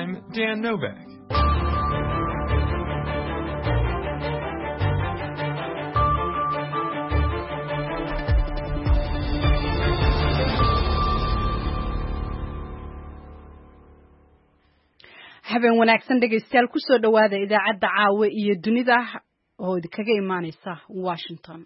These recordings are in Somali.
I'm Dan Novak. habeen wanaagsan dhegaystayaal ku soo dhawaada idaacadda caawa iyo dunida oo idinkaga imaanaysa Washington.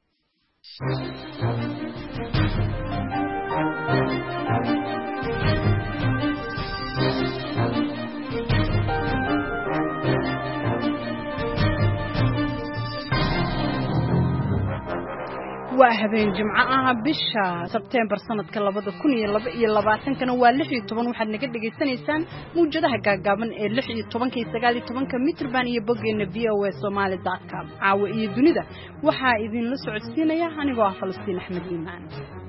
waa habeen jimco ah bisha September sanadka 2022 waa 16 waxaad naga dhageysanaysaan muujadaha gaagaaban ee 16 iyo 19 mitrban iyo bogeena voasomali.com caawa iyo dunida waxaa idin la socodsiinaya anigoo ah Falastiin Axmed Iimaan.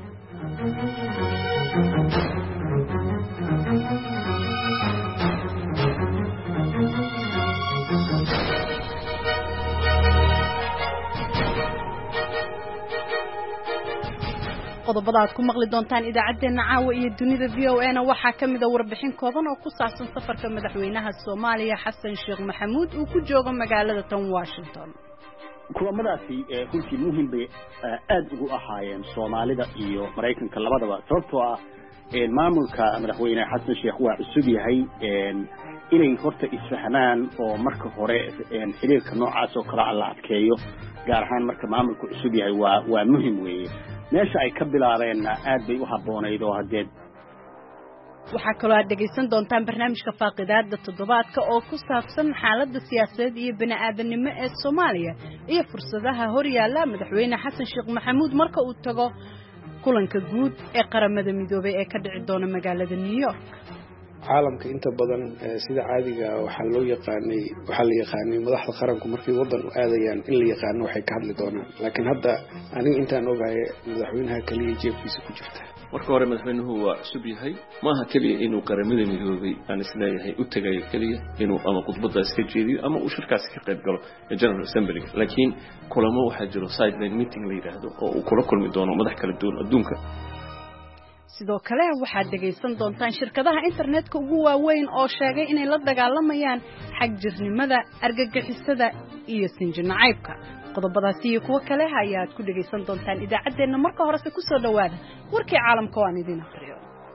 qodobada aad ku maqli doontaan idaacadeena caawa iyo dunida VOA-na waxaa kamid ah warbixin kooban oo ku saabsan safarka madaxweynaha Soomaaliya Xasan Sheekh Maxamuud uu ku joogo magaalada tan Washington. kulamadaasi runtii muhiim bay aad ugu ahaayeen Soomaalida iyo Mareykanka labadaba sababtoo ah maamulka madaxweynaha Xasan Sheekh waa cusub yahay inay horta isfahamaan oo marka hore xiriirka noocaas oo kala la adkeeyo gaar ahaan marka maamulku cusub yahay waa muhiim weeye meesha ay ka bilaabeen aad bay u haboonayd oo hadeed waxaa kaloo aad dhegaysan doontaan barnaamijka faaqidaada toddobaadka oo ku saabsan xaaladda siyaasadeed iyo bini'aadanimo ee Soomaaliya iyo fursadaha horyaala madaxweyne Xasan Sheekh Maxamuud marka uu tago kulanka guud ee qaramada midoobay ee ka dhici doona magaalada New York. caalamka inta badan sida caadiga waxa la yaqaanay madaxda qaranku markay wadan u aadayaan in la yaqaano waxay ka hadli doonaan laakiin hadda aniga intaan ogahay madaxweynaha kaliya jeefkiisa ku jirta marka hore madaxweynuhu waa cusub yahay maaha kaliya inuu qaramada midoobay aan isleeyahay u tagayo kaliya inuu ama khudbadaas ka jeediyo ama uu shirkaas ka qayb galo General Assembly laakiin kulamo waxa jiro sideline meeting la yiraahdo oo uu kula kulmi doono madax kala duwan adduunka. sidoo kale waxaad dhagaysan doontaan shirkadaha internetka ugu waaweyn oo sheegay inay la dagaalamayaan xagjirnimada argagixisada iyo sinjinacaybka. qodobadaasi iyo kuwa kale ayaad ku dhagaysan doontaan idaacadeena marka horese ku soo dhawaada warkii caalamka oo aan idin akhriyo.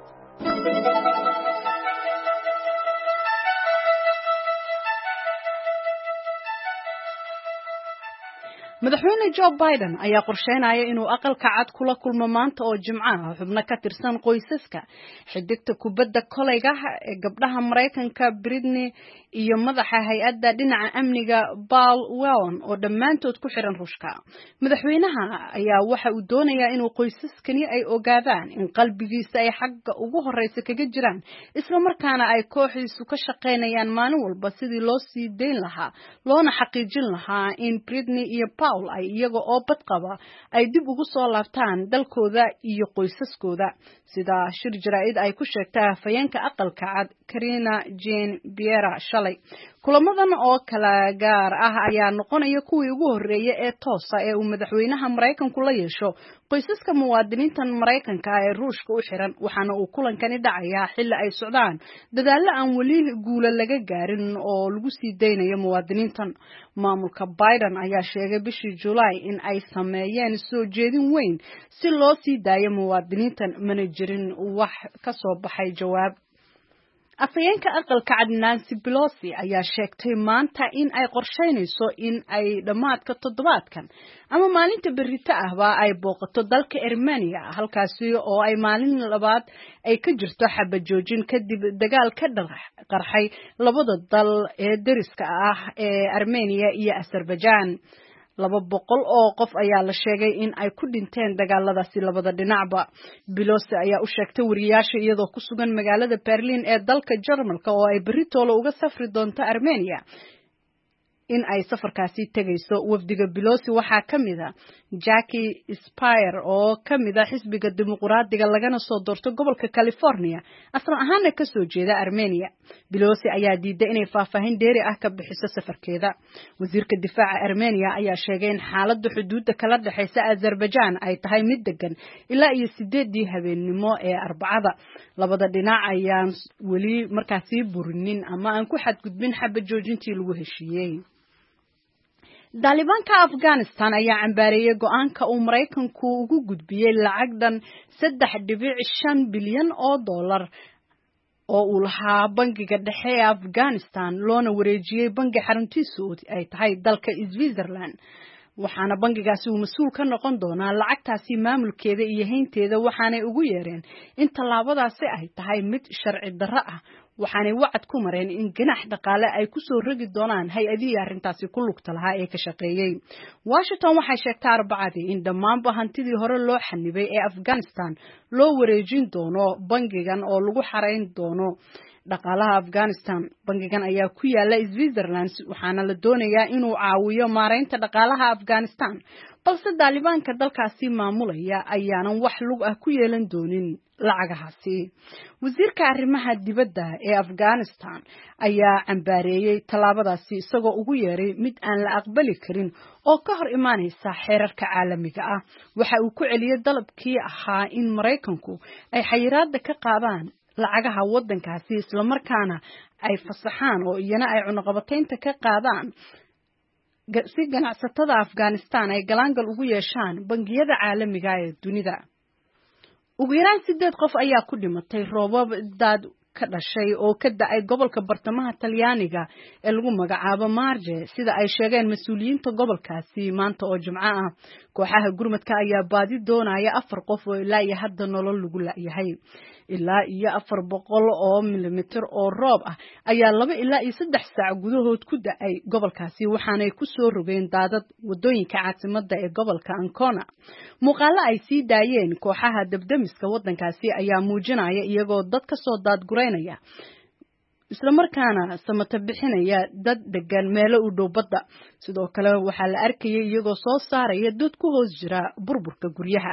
madaxweyne Joe Biden ayaa qorsheynaya inuu aqalka cad kula kulmo maanta oo Jimco ah xubno ka tirsan qoysaska xiddigta kubadda kolayga ee gabdhaha Mareykanka Britney iyo madaxa hay'adda dhinaca amniga Paul Whelan oo dhammaantood ku xiran Ruushka. madaxweynaha ayaa waxa uu doonayaa inuu qoysaskani ay ogaadaan in qalbigiisa ay xagga ugu horeysa kaga jiraan isla markaana ay kooxiisu ka shaqeynayaan maalin walba sidii loo sii deyn lahaa loona xaqiijin lahaa in Britney iyo Paul ay iyaga oo bad qaba ay dib ugu soo laabtaan dalkooda iyo qoysaskooda sida shir jaraa'id ay ku sheegtay afayeenka aqalka cad Karina Jean-Pierre shalay. kulamadan oo kala gaar ah ayaa noqonaya kuwii ugu horeeyay ee toosa ee uu madaxweynaha Mareykanku la yeesho qoysaska muwaadiniinta Mareykanka ee Ruushka u xiran waxaana uu kulankani dhacayaa xilli ay socdaan dadaalo aan wali guulo laga gaarin oo lagu sii deynayo muwaadiniintan. maamulka Biden ayaa sheegay bishii July in ay sameeyeen soo jeedin weyn si loo sii daayo muwaadiniintan mana jirin wax ka soo baxay jawaab. afayeenka aqalka cad Nancy Pelosi ayaa sheegtay maanta in ay qorsheynayso in ay dhamaadka toddobaadkan ama maalinta berrito ahba ay booqato dalka Armenia halkaasi oo ay maalin labaad ay ka jirto xabad joojin kadib dagaal ka qarxay labada dal ee deriska ah ee Armenia iyo Azerbaijan. 200 oo qof ayaa la sheegay in ay ku dhinteen dagaaladaasi labada dhinacba. Pelosi ayaa u sheegtay wariyaasha iyadoo ku sugan magaalada Berlin ee dalka Jarmalka oo ay berrito uga safri doonto Armenia in ay safarkaasi tegayso. Wafdiga Pelosi waxaa ka mid ah Jackie Speier oo ka mid ah xisbiga dimuqraadiga lagana soo doorto gobolka California asal ahaanna ka soo jeeda Armenia. Pelosi ayaa diiday inay faahfaahin dheeri ah ka bixiso safarkeeda. Wasiirka difaaca Armenia ayaa sheegay in xaaladda xuduudda kala dhaxaysa Azerbaijan ay tahay mid degan ilaa iyo 8 habeenimo ee Arbacada. Labada dhinac ayaan weli markaasi burinin ama aan ku xadgudbin xabad joojintii lagu heshiiyey. Talibanka Afghanistan ayaa cambaareeyay go'aanka uu Mareykanku ugu gudbiyay lacagdan 3.5 bilyan oo dollar oo uu lahaa bangiga dhexe ee Afghanistan loona wareejiyay bangi xaruntiisu ay tahay dalka Switzerland. waxaana bangigaasi uu mas'uul ka noqon doonaa lacagtaasi maamulkeeda iyo haynteeda waxaanay ugu yeereen in tallaabadaasi ay tahay mid sharci darro ah waxaanay wacad ku mareen in ganax dhaqaale ay ku soo rogi doonaan hay-adihii arrintaasi ku lugta lahaa ee ka shaqeeyay. Washington waxay sheegtay Arbacadii in dhammaanba hantidii hore loo xanibay ee Afghanistan loo wareejin doono bangigan oo lagu xarayn doono dhaqaalaha Afghanistan. Bangigan ayaa ku yaala Switzerland waxaana la doonayaa inuu caawiyo maareynta dhaqaalaha Afghanistan balse Talibanka dalkaasi maamulaya ayaanan wax lug ah ku yeelan doonin lacagahaasi. Wasiirka arrimaha dibadda ee Afghanistan ayaa cambaareeyay tallaabadaasi isagoo ugu yeeray mid aan la aqbali karin oo ka hor imaanaysa xeerarka caalamiga ah. Waxa uu ku celiyay dalabkii ahaa in Mareykanku ay xayiraadda ka qaadaan lacagaha waddankaasi isla markaana ay fasaxaan oo iyana ay cunaqabataynta ka qaadaan si ganacsatada Afghanistan ay galaangal ugu yeeshaan bangiyada caalamiga ee dunida. Ugu yaraan 8 qof ayaa ku dhimatay roobab daad ka dhashay oo ka da'ay gobolka bartamaha Talyaaniga ee lagu magacaabo Marche sida ay sheegeen mas'uuliyiinta gobolkaasi maanta oo Jimco ah. Kooxaha gurmadka ayaa baadi doonaya 4 qof oo ilaa iyo hadda nolol lagu laayahay. Ilaa iyo 400 oo milimitir oo roob ah ayaa 2 ilaa iyo 3 saac gudahood ku da'ay gobolkaasi waxaanay ku soo rogeen daadad wadooyinka caasimadda ee gobolka Ancona. Muuqaalo ay sii daayeen kooxaha dabdamiska waddankaasi ayaa muujinaya iyagoo dad ka soo daadgureynaya isla markaana samata bixinaya dad degan meelo u dhow badda. Sidoo kale waxaa la arkayay iyagoo soo saaraya dad ku hoos jira burburka guryaha.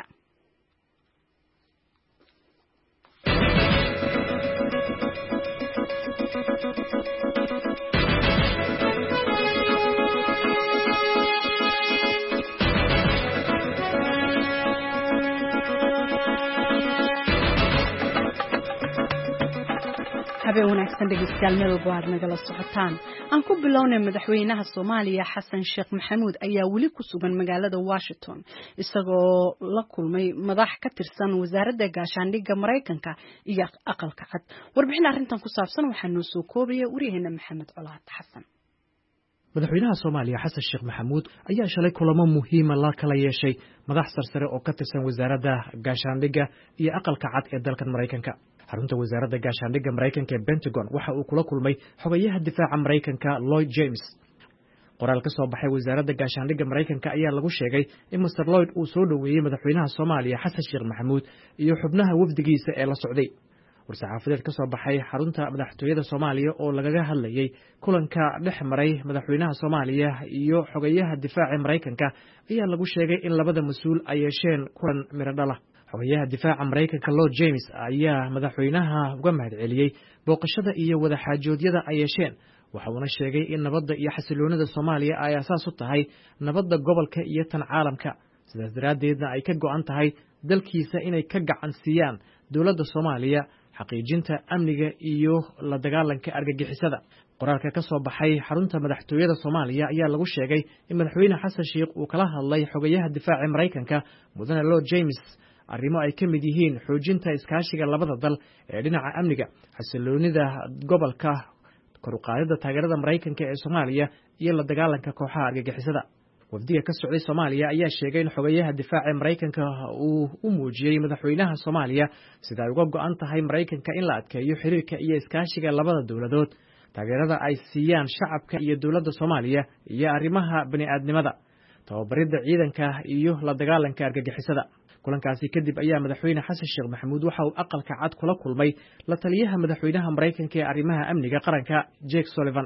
habeen wanaagsan dhegeystayaal meel walba aad nagala socotaan. Aan ku bilownay madaxweynaha Soomaaliya Xasan Sheekh Maxamuud ayaa weli ku sugan magaalada Washington isagoo la kulmay madax ka tirsan wasaaradda gaashaandhigga Mareykanka iyo aqalka cad. Warbixin arrintan ku saabsan waxaa noo soo koobaya wariyaheena Maxamed Colaad Xasan. madaxweynaha Soomaaliya Xasan Sheekh Maxamuud ayaa shalay kulamo muhiim ah la kala yeeshay madax sarsare oo ka tirsan wasaaradda gaashaandhigga iyo aqalka cad ee dalka Mareykanka. xarunta wasaaradda gaashaandhigga Mareykanka ee Pentagon waxa uu kula kulmay xogayaha difaaca Mareykanka Lloyd James. qoraal ka soo baxay wasaaradda gaashaandhigga Mareykanka ayaa lagu sheegay in Mr. Lloyd uu soo dhaweeyay madaxweynaha Soomaaliya Xasan Sheekh Maxamuud iyo xubnaha wafdigiisa ee la socday. war-saxaafadeed ka soo baxay xarunta madaxtooyada Soomaaliya oo lagaga hadlayay kulanka dhex maray madaxweynaha Soomaaliya iyo xogayaha difaaca Mareykanka ayaa lagu sheegay in labada mas'uul ay yeesheen kulan miradhala. xogayaha difaaca Mareykanka Lloyd James ayaa madaxweynaha uga mahadceliyay booqashada iyo wada xaajoodyada ay yeesheen. waxa uu sheegay in nabadda iyo xasiloonida Soomaaliya ay asaas u tahay nabadda gobolka iyo tan caalamka. sidaas daraadeedna ay ka go'an tahay dalkiisa inay ka gacan siiyaan dowladda Soomaaliya xaqiijinta amniga iyo la dagaalanka argagixisada. qoraalka ka soo baxay xarunta madaxtooyada Soomaaliya ayaa lagu sheegay in madaxweyne Xasan Sheekh uu kala hadlay xogayaha difaaca Mareykanka mudane Lloyd James arrimo ay ka mid yihiin xoojinta iskaashiga labada dal ee dhinaca amniga, xasiloonida gobolka, kor u qaadida taageerada Mareykanka ee Soomaaliya iyo la dagaalanka kooxaha argagixisada. wafdiga ka socday Soomaaliya ayaa sheegay in xogayaha difaaca Mareykanka uu u muujiyay madaxweynaha Soomaaliya sida ay uga go'an tahay Mareykanka in la adkeeyo xiriirka iyo iskaashiga labada dowladood, taageerada ay siiyaan shacabka iyo dowladda Soomaaliya iyo arrimaha bani'aadnimada, tababaridda ciidanka iyo la dagaalanka argagixisada. kulankaasi kadib ayaa madaxweyne Xasan Sheekh Maxamuud waxa uu aqalka cad kula kulmay la taliyaha madaxweynaha Mareykanka ee arrimaha amniga qaranka Jake Sullivan.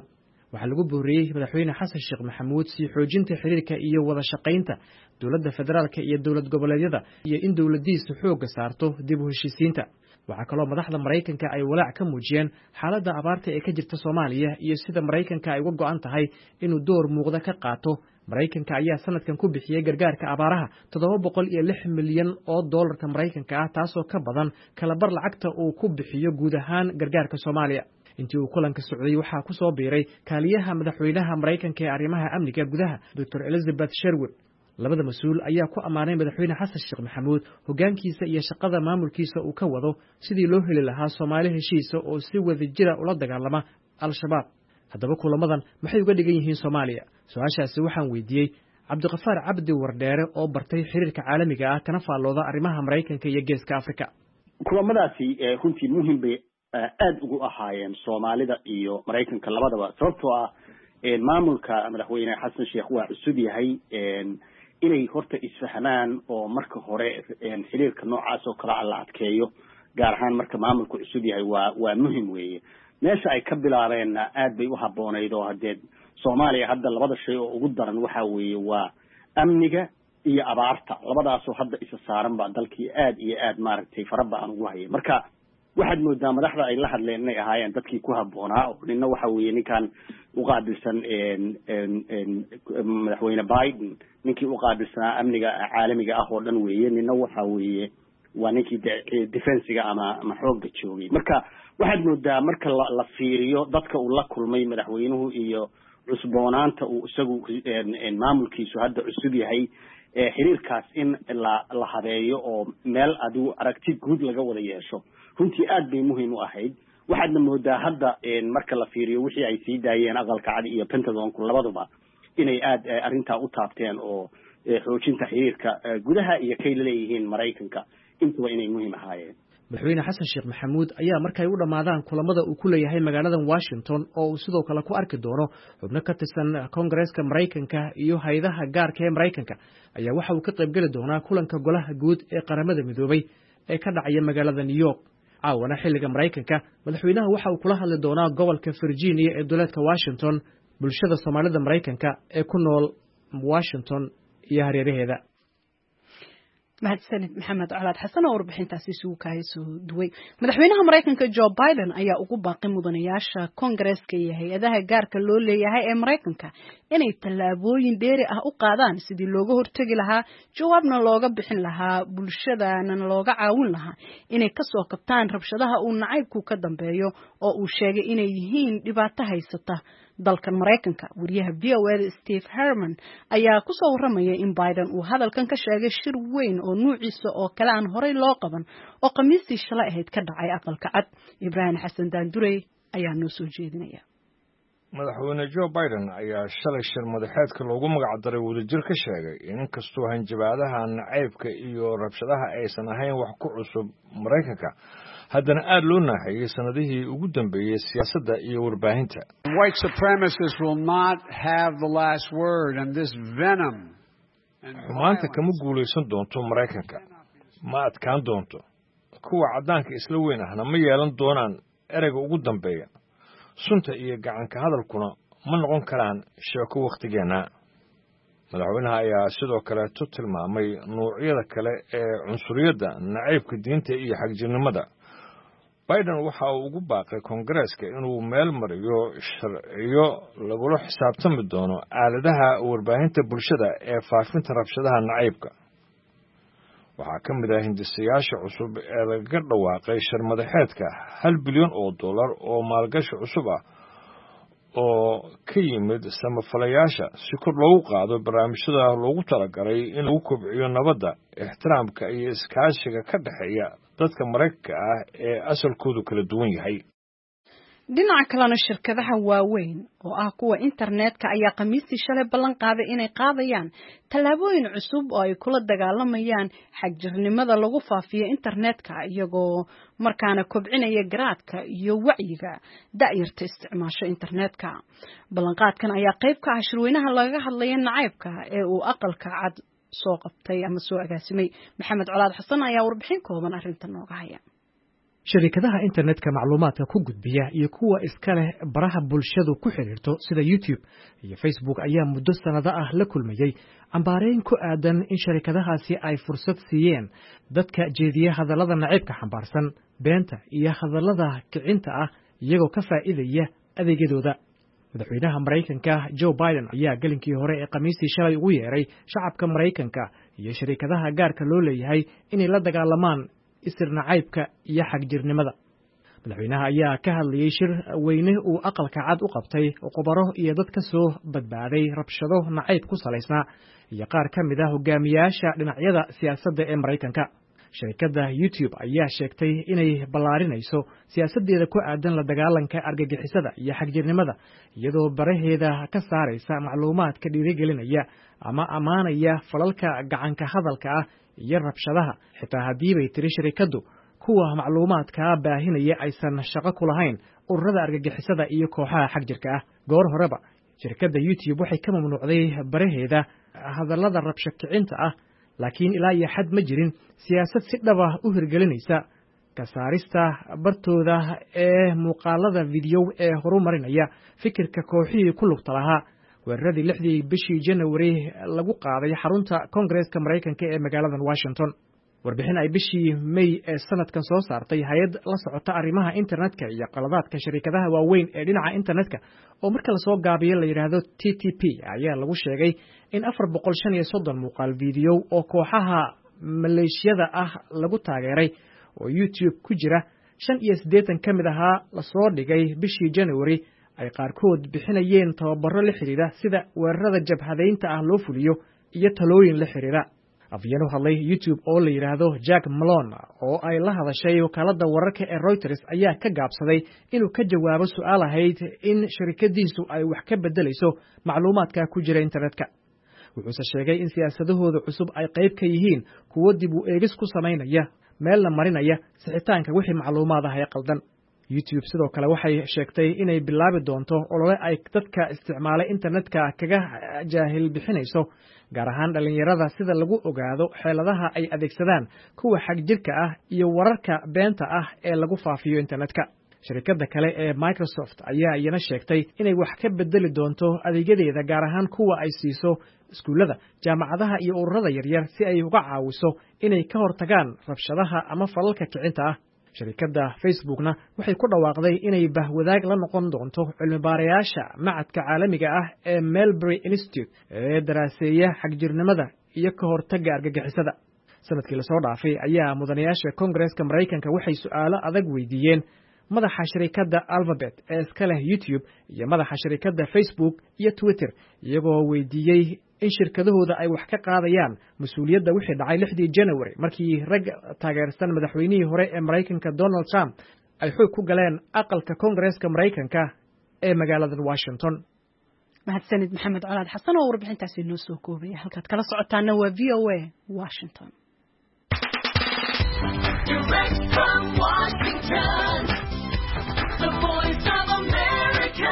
waxaa lagu booriyey madaxweyne xasan sheekh maxamuud sii xoojinta xiriirka iyo wada shaqaynta dowladda federaalka iyo dowlad goboleedyada iyo in dowladdiisu xoogga saarto dib u heshiisiinta. waxaa kaloo madaxda Maraykanka ay walaac ka muujiyeen xaaladda abaarta ee ka jirta Soomaaliya iyo sida Maraykanka ay uga go'an tahay inuu door muuqda ka qaato. Maraykanka ayaa sanadkan ku bixiyay gargaarka abaaraha $706 milyan oo dollarka Maraykanka ah, taasoo ka badan kala bar lacagta uu ku bixiyo guud ahaan gargaarka Soomaaliya. intii uu kulanka socday waxaa ku soo biiray kaaliyaha madaxweynaha Maraykanka ee arrimaha amniga gudaha Dr. Elizabeth Sherwood. labada mas'uul ayaa ku amaanay madaxweyne xasan sheekh maxamuud hoggaankiisa iyo shaqada maamulkiisa uu ka wado sidii loo heli lahaa Soomaali heshiisa oo si wadajir ah ula dagaalama al-shabaab. haddaba kulamadan maxay uga dhigan yihiin Soomaaliya? su'aashaasi waxaan weydiiyey Cabdiqafaar Cabdi Wardheere oo bartay xiriirka caalamiga ah kana faallooda arrimaha Maraykanka iyo Geeska Afrika. kulamadaasi runtii muhiim bay aad ugu ahaayeen Soomaalida iyo Maraykanka labadaba, sababtoo ah maamulka madaxweyne xasan sheekh waa cusub yahay inay horta isfahmaan oo marka hore xiriirka noocaas oo kala la adkeeyo, gaar ahaan marka maamulku cusub yahay waa muhiim weeye. meesha ay ka bilaabeen aad bay u habboonayd oo hadeed Soomaaliya hadda labada shay oo ugu daran waxa weeye waa amniga iyo abaarta, labadaasoo hadda isa saaran baa dalkii aad iyo aad maaragtay faraba aan ugu hayay. marka waxaad moodaa madaxda ay la hadleen inay ahaayeen dadkii ku habboonaa. ninna waxa weeye ninkan u qaabilsan madaxweyne Biden, ninkii u qaabilsanaa amniga caalamiga ah oo dhan weeye. ninna waxa weeye waa ninkii defensiga ama xoogga joogay. marka waxaad moodaa marka la fiiriyo dadka uu la kulmay madaxweynuhu iyo cusboonaanta uu isagu maamulkiisu hadda cusub yahay, xiriirkaas in la habeeyo oo meel adigu aragti guud laga wada yeesho runtii aad bay muhiim u ahayd. waxaadna moodaa hadda marka la fiiriyo wixii ay sii daayeen aqalka cad iyo Pentagonku labaduba inay aad arrintaa u taabteen oo xoojinta xiriirka gudaha iyo kay leeyihiin Maraykanka intuba inay muhiim ahaayeen. madaxweyne xasan sheekh maxamuud ayaa markay u dhamaadaan kulamada uu ku leeyahay magaalada Washington oo uu sidoo kale ku arki doono xubno ka tirsan Congress-ka Maraykanka iyo hay'adaha gaarka ee Maraykanka ayaa waxa uu ka qayb gali doonaa kulanka golaha guud ee qaramada midoobay ee ka dhacaya magaalada New York. caawana xilliga Maraykanka madaxweynaha waxa uu kula hadli doonaa gobolka Virginia ee dowladda Washington bulshada Soomaalida Maraykanka ee ku nool Washington iyo hareeraheeda. mahadsanid maxamed colaad xasan oo warbixintaasi isugu kaayso duway. madaxweynaha Maraykanka Joe Biden ayaa ugu baaqay mudanayaasha Congress-ka iyo hay'adaha gaarka loo leeyahay ee Maraykanka inay tallaabooyin dheeri ah u qaadaan sidii looga hortagi lahaa, jawaabna looga bixin lahaa, bulshadana looga caawin lahaa inay ka soo kabtaan rabshadaha uu nacaybku ka dambeeyo oo uu sheegay inay yihiin dhibaato haysata dalkan Maraykanka. wariyaha VOA Steve Herman ayaa ku soo waramaya in Biden uu hadalkan ka sheegay shir weyn oo nuuciisa oo kale aan horey loo qaban oo Khamiistii shalay ahayd ka dhacay aqalka cad. Ibrahim Xasan Daandurey ayaa noo soo jeedinaya. madaxweyne Joe Biden ayaa shalay shir madaxeedka loogu magac daray wadajir ka sheegay in kastoo hanjabaadaha nacaybka iyo rabshadaha aysan ahayn wax ku cusub Maraykanka, haddana aad loo naaxiyay sanadihii ugu dambeeyay siyaasadda iyo warbaahinta. White supremacists will not have the last word, and this venom xumaanta kama guulaysan doonto Maraykanka, ma adkaan doonto. kuwa caddaanka isla weyn ahna ma yeelan doonaan ereyga ugu dambeeya. sunta iyo gacanka hadalkuna ma noqon karaan sheeko wakhtigeena. madaxweynaha ayaa sidoo kale tilmaamay noocyada kale ee cunsuriyadda, nacaybka diinta iyo xagjirnimada. Biden waxa uu ugu baaqay Congress-ka inuu meel mariyo sharciyo lagula xisaabtami doono aaladaha warbaahinta bulshada ee faafinta rabshadaha nacaybka. waxaa ka mid ah hindisayaasha cusub ee laga dhawaaqay shir madaxeedka $1 bilyan oo maalgashi cusub ah oo ka yimid samafalayaasha si kor loogu qaado barnaamijyada loogu talagalay in lagu kobciyo nabadda, ixtiraamka iyo iskaashiga ka dhexeeya dadka Maraykanka ah ee asalkoodu kala duwan yahay. dhinaca kalena shirkadaha waaweyn oo ah kuwa internetka ayaa Khamiistii shalay ballan qaaday inay qaadayaan tallaabooyin cusub oo ay kula dagaalamayaan xagjirnimada lagu faafiyo internetka, iyagoo markaana kobcinaya garaadka iyo wacyiga da'yarta isticmaasho internetka. ballanqaadkan ayaa qayb ka ah shirweynaha laga hadlaya nacaybka ee uu aqalka cad soo qabtay ama soo agaasimay. maxamed colaad xasan ayaa warbixin kooban arrintan nooga haya. sharikadaha internetka macluumaadka ku gudbiya iyo kuwa iska leh baraha bulshadu ku xiriirto sida YouTube iyo Facebook ayaa muddo sanado ah la kulmayay ambaareyn ku aadan in sharikadahaasi ay fursad siiyeen dadka jeediya hadallada naciibka xambaarsan beenta iyo hadallada kicinta ah iyagoo ka faa'iidaya adeegyadooda. madaxweynaha Mareykanka Joe Biden ayaa galinkii hore ee Khamiistii shalay ugu yeeray shacabka Mareykanka iyo sharikadaha gaarka loo leeyahay inay la dagaalamaan isir nacaybka iyo xagjirnimada. madaxweynaha ayaa ka hadlayay shir weyne uu aqalka cad u qabtay khubaro iyo dad ka soo badbaaday rabshado nacayb ku salaysnaa iyo qaar ka mid ah hogaamiyaasha dhinacyada siyaasadda ee Mareykanka. shirkadda YouTube ayaa sheegtay inay ballaarinayso siyaasaddeeda ku aadan la dagaalanka argagixisada iyo xagjirnimada iyadoo baraheeda ka saaraysa macluumaadka dhiirigelinaya ama ammaanaya falalka gacanka hadalka ah iyo rabshadaha xitaa haddii bay tiri shirkaddu kuwa macluumaadka baahinaya aysan shaqo ku lahayn ururada argagixisada iyo kooxaha xagjirka ah. goor horeba shirkadda YouTube waxay ka mamnuucday baraheeda hadallada rabsho kicinta ah, laakiin ilaa iyo xad ma jirin siyaasad si dhab ah u hirgelinaysa ka saarista bartooda ee muuqaalada video ee horumarinaya fikirka kooxihii ku lugta lahaa weeraradii 6 bishii January lagu qaaday xarunta Koongareeska Mareykanka ee magaalada Washington. warbixin ay bishii May ee sanadkan soo saartay hay'ad la socota arrimaha internetka iyo qaladaadka shirkadaha waaweyn ee dhinaca internetka oo marka la soo gaabiyo la yiraahdo TTP ayaa lagu sheegay in 435 muuqaal video oo kooxaha maleeshiyada ah lagu taageeray oo YouTube ku jira 85 ka mid ahaa la soo dhigay bishii January ay qaarkood bixinayeen tababaro la xiriira sida weerarada jabhadeynta ah loo fuliyo iyo talooyin la xiriira. afyeen u hadlay YouTube oo la yiraahdo Jack Malone oo ay la hadashay wakaaladda wararka ee Reuters ayaa ka gaabsaday inuu ka jawaabo su'aal ahayd in shirkadiisu ay wax ka bedelayso macluumaadka ku jira internetka. wuxuuse sheegay in siyaasadahooda cusub ay qayb ka yihiin kuwo dib u eegis ku sameynaya meel la marinaya sixitaanka wixii macluumaad ah ee qaldan. YouTube sidoo kale waxay sheegtay inay bilaabi doonto olole ay dadka isticmaalay internetka kaga jaahil bixinayso gaar ahaan dhalinyarada sida lagu ogaado xeeladaha ay adeegsadaan kuwa xag jirka ah iyo wararka beenta ah ee lagu faafiyo internetka. shirkadda kale ee Microsoft ayaa iyana sheegtay inay wax ka bedeli doonto adeegyadeeda gaar ahaan kuwa ay siiso iskuulada, jaamacadaha iyo ururada yaryar si ay uga caawiso inay ka hortagaan rabshadaha ama falalka kicinta ah. shirkadda Facebookna waxay ku dhawaaqday inay bahwadaag la noqon doonto cilmi-baarayaasha macadka caalamiga ah ee Melbury Institute ee daraaseeya xagjirnimada iyo ka hortagga argagixisada. sanadkii la soo dhaafay ayaa mudanayaasha Koongareeska Mareykanka waxay su'aalo adag weydiiyeen madaxa shirkadda Alphabet ee iska leh YouTube iyo madaxa shirkadda Facebook iyo Twitter iyagoo weydiiyey in shirkadahooda ay wax ka qaadayaan mas'uuliyadda wixii dhacay 6 January markii rag taageersan madaxweynihii hore ee Mareykanka Donald Trump ay xoog ku galeen aqalka Koongareeska Mareykanka ee magaalada Washington. mahadsanid Maxamed Colaad Xasan oo warbixintaasi noo soo koobay. halkaad kala socotaana waa VOA Washington. Direct from Washington, the voice of America,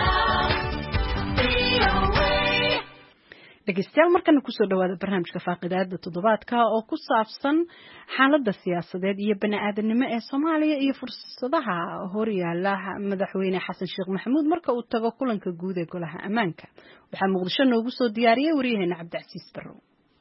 VOA. dhegeystayaal markana kusoo dhawaada barnaamijka faaqidaada toddobaadka oo ku saabsan xaaladda siyaasadeed iyo bani'aadanimo ee Soomaaliya iyo fursadaha horyaala madaxweyne Xasan Sheekh Maxamuud marka uu tago kulanka guud ee golaha ammaanka. waxaa Muqdisho noogu soo diyaariyay wariyaheena Cabdicasiis Barrow.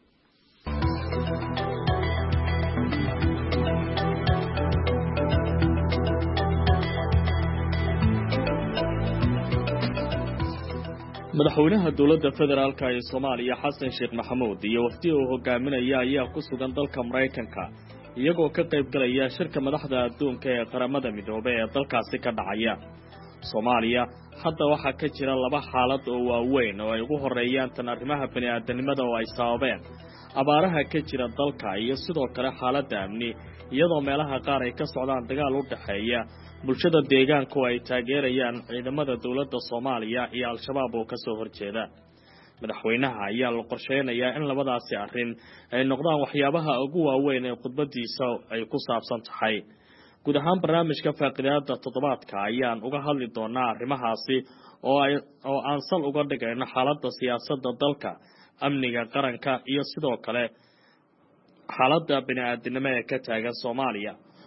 madaxweynaha dowladda federaalka ee Soomaaliya Xasan Sheekh Maxamuud iyo wafdi uu hogaaminaya ayaa ku sugan dalka Mareykanka iyagoo ka qayb galaya shirka madaxda adduunka ee qaramada midoobay ee dalkaasi ka dhacaya. Soomaaliya hadda waxaa ka jira laba xaalad oo waaweyn oo ay ugu horeeyaan tan arrimaha bani'aadanimada oo ay sababeen abaaraha ka jira dalka iyo sidoo kale xaaladda amni iyadoo meelaha qaar ay ka socdaan dagaal u dhaxeeya bulshada deegaanku ay taageerayaan ciidamada dawladda Soomaaliya iyo al-shabaab oo ka soo horjeeda. madaxweynaha ayaa la qorsheynayaa in labadaasi arrin ay noqdaan waxyaabaha ugu waaweyn ee khudbadiisa ay ku saabsan tahay. guud ahaan barnaamijka faaqidaada toddobaadka ayaan uga hadli doonaa arrimahaasi oo aan sal uga dhigayno xaaladda siyaasadda dalka, amniga qaranka iyo sidoo kale xaaladda bini'aadanimo ee ka taagan Soomaaliya.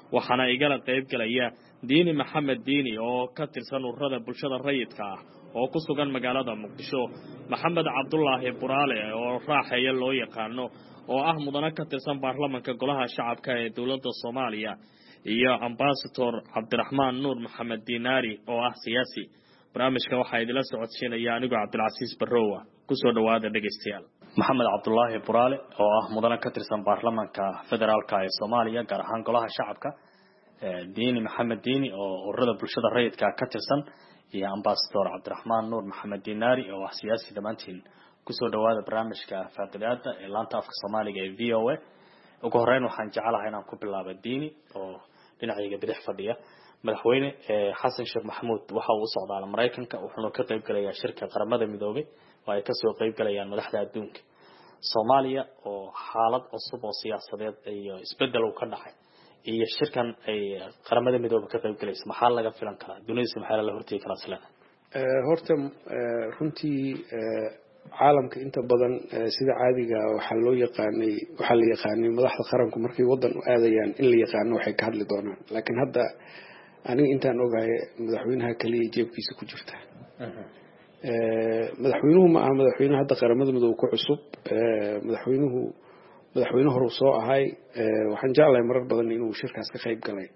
waxaana igala qayb galaya diini maxamed diini oo ka tirsan ururada bulshada rayidka ah oo ku sugan magaalada muqdisho, maxamed cabdulaahi buraale oo raaxeeya loo yaqaano oo ah mudane ka tirsan baarlamaanka golaha shacabka ee dowladda Soomaaliya, iyo ambassador cabdiraxmaan nuur maxamed diinaari oo ah siyaasi. barnaamijka waxaa idila socodsiinaya anigu Cabdilcasiis Barrowa. ku soo dhawaada dhageystayaal. maxamed cabdulaahi buraale oo ah mudane ka tirsan baarlamaanka federaalka ee Soomaaliya gaar ahaan golaha shacabka, diini maxamed diini oo ururada bulshada rayidka ka tirsan, iyo ambassador cabdiraxmaan nuur maxamed diinaari oo ah siyaasi. dhamaantiin ku soo dhawaada barnaamijka faaqidaada ee laanta afka Soomaaliga ee VOA. ugu horeyn waxaan jecelahay inaan ku bilaabo diini oo dhinacayga bidix fadhiya. madaxweyne xasan sheekh maxamuud waxa uu socdaal Mareykanka, wuxuuna ka qayb galayaa shirka qaramada midoobay oo ay ka soo qayb galayaan madaxda adduunka. Soomaaliya oo xaalad cusub oo siyaasadeed iyo isbedel uu ka dhacay, iyo shirkan ay qaramada midoobay ka qayb galayso, maxaa laga filan karaa? dunida maxaa la hortay karaa isla? horta runtii caalamka inta badan sida caadiga waxaa la yaqaanay madaxda qaranku markay wadan u aadayaan in la yaqaano waxay ka hadli doonaan, laakiin hadda aniga intaan ogahay madaxweynaha kaliya jeebkiisa ku jirta. madaxweynuhu ma aha madaxweyne hadda qaramada midoobe ku cusub. madaxweyne hore soo ahay. waxaan jeclahay marar badan inuu shirkaas ka qayb galay.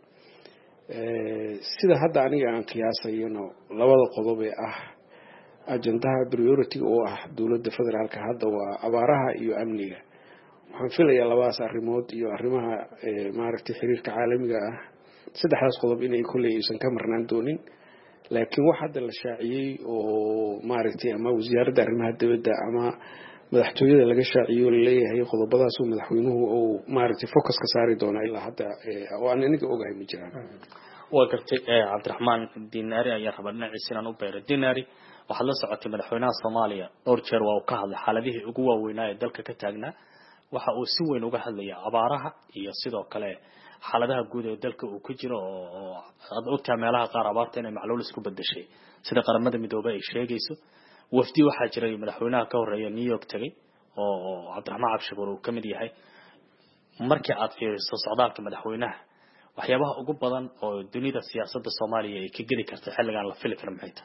sida hadda aniga aan qiyaasayno labada qodob ee ah ajandaha priority oo ah dowladda federaalka hadda waa abaaraha iyo amniga. waxaan filayaa labadaas arrimood iyo arrimaha maaragtay xiriirka caalamiga ah, saddexdaas qodob inay kulay aysan ka marnaan doonin. laakiin wax hadda la shaaciyay oo maaragtay ama wasaaradda arrimaha dibadda ama madaxtooyada laga shaaciyay oo leeyahay qodobadaas oo madaxweynuhu oo maaragtay focus ka saari doona ilaa hadda oo aan aniga ogahay ma jiraan. waa gartay cabdiraxmaan diinaari ayaa rabaa dhinaciisa inaan u beero. diinaari, waxaad la socotay madaxweynaha Soomaaliya dhowr jeer waa uu ka hadlay xaaladihii ugu waaweynaa ee dalka ka taagnaa. waxa uu si weyn uga hadlaya abaaraha iyo sidoo kale xaaladaha guud ee dalka uu ku jiro oo aad ogtahay meelaha qaar abaarta inay macluul isku bedeshay sida qaramada midoobay ay sheegayso. wafdi waxaa jiray madaxweynaha ka horeeya New York tagay oo cabdiraxmaan cabshabuur uu kamid yahay. markii aad fiiriso socdaalka madaxweynaha, waxyaabaha ugu badan oo dunida siyaasadda Soomaaliya ay ka geli karto xilligan la fili karo maxay tahay?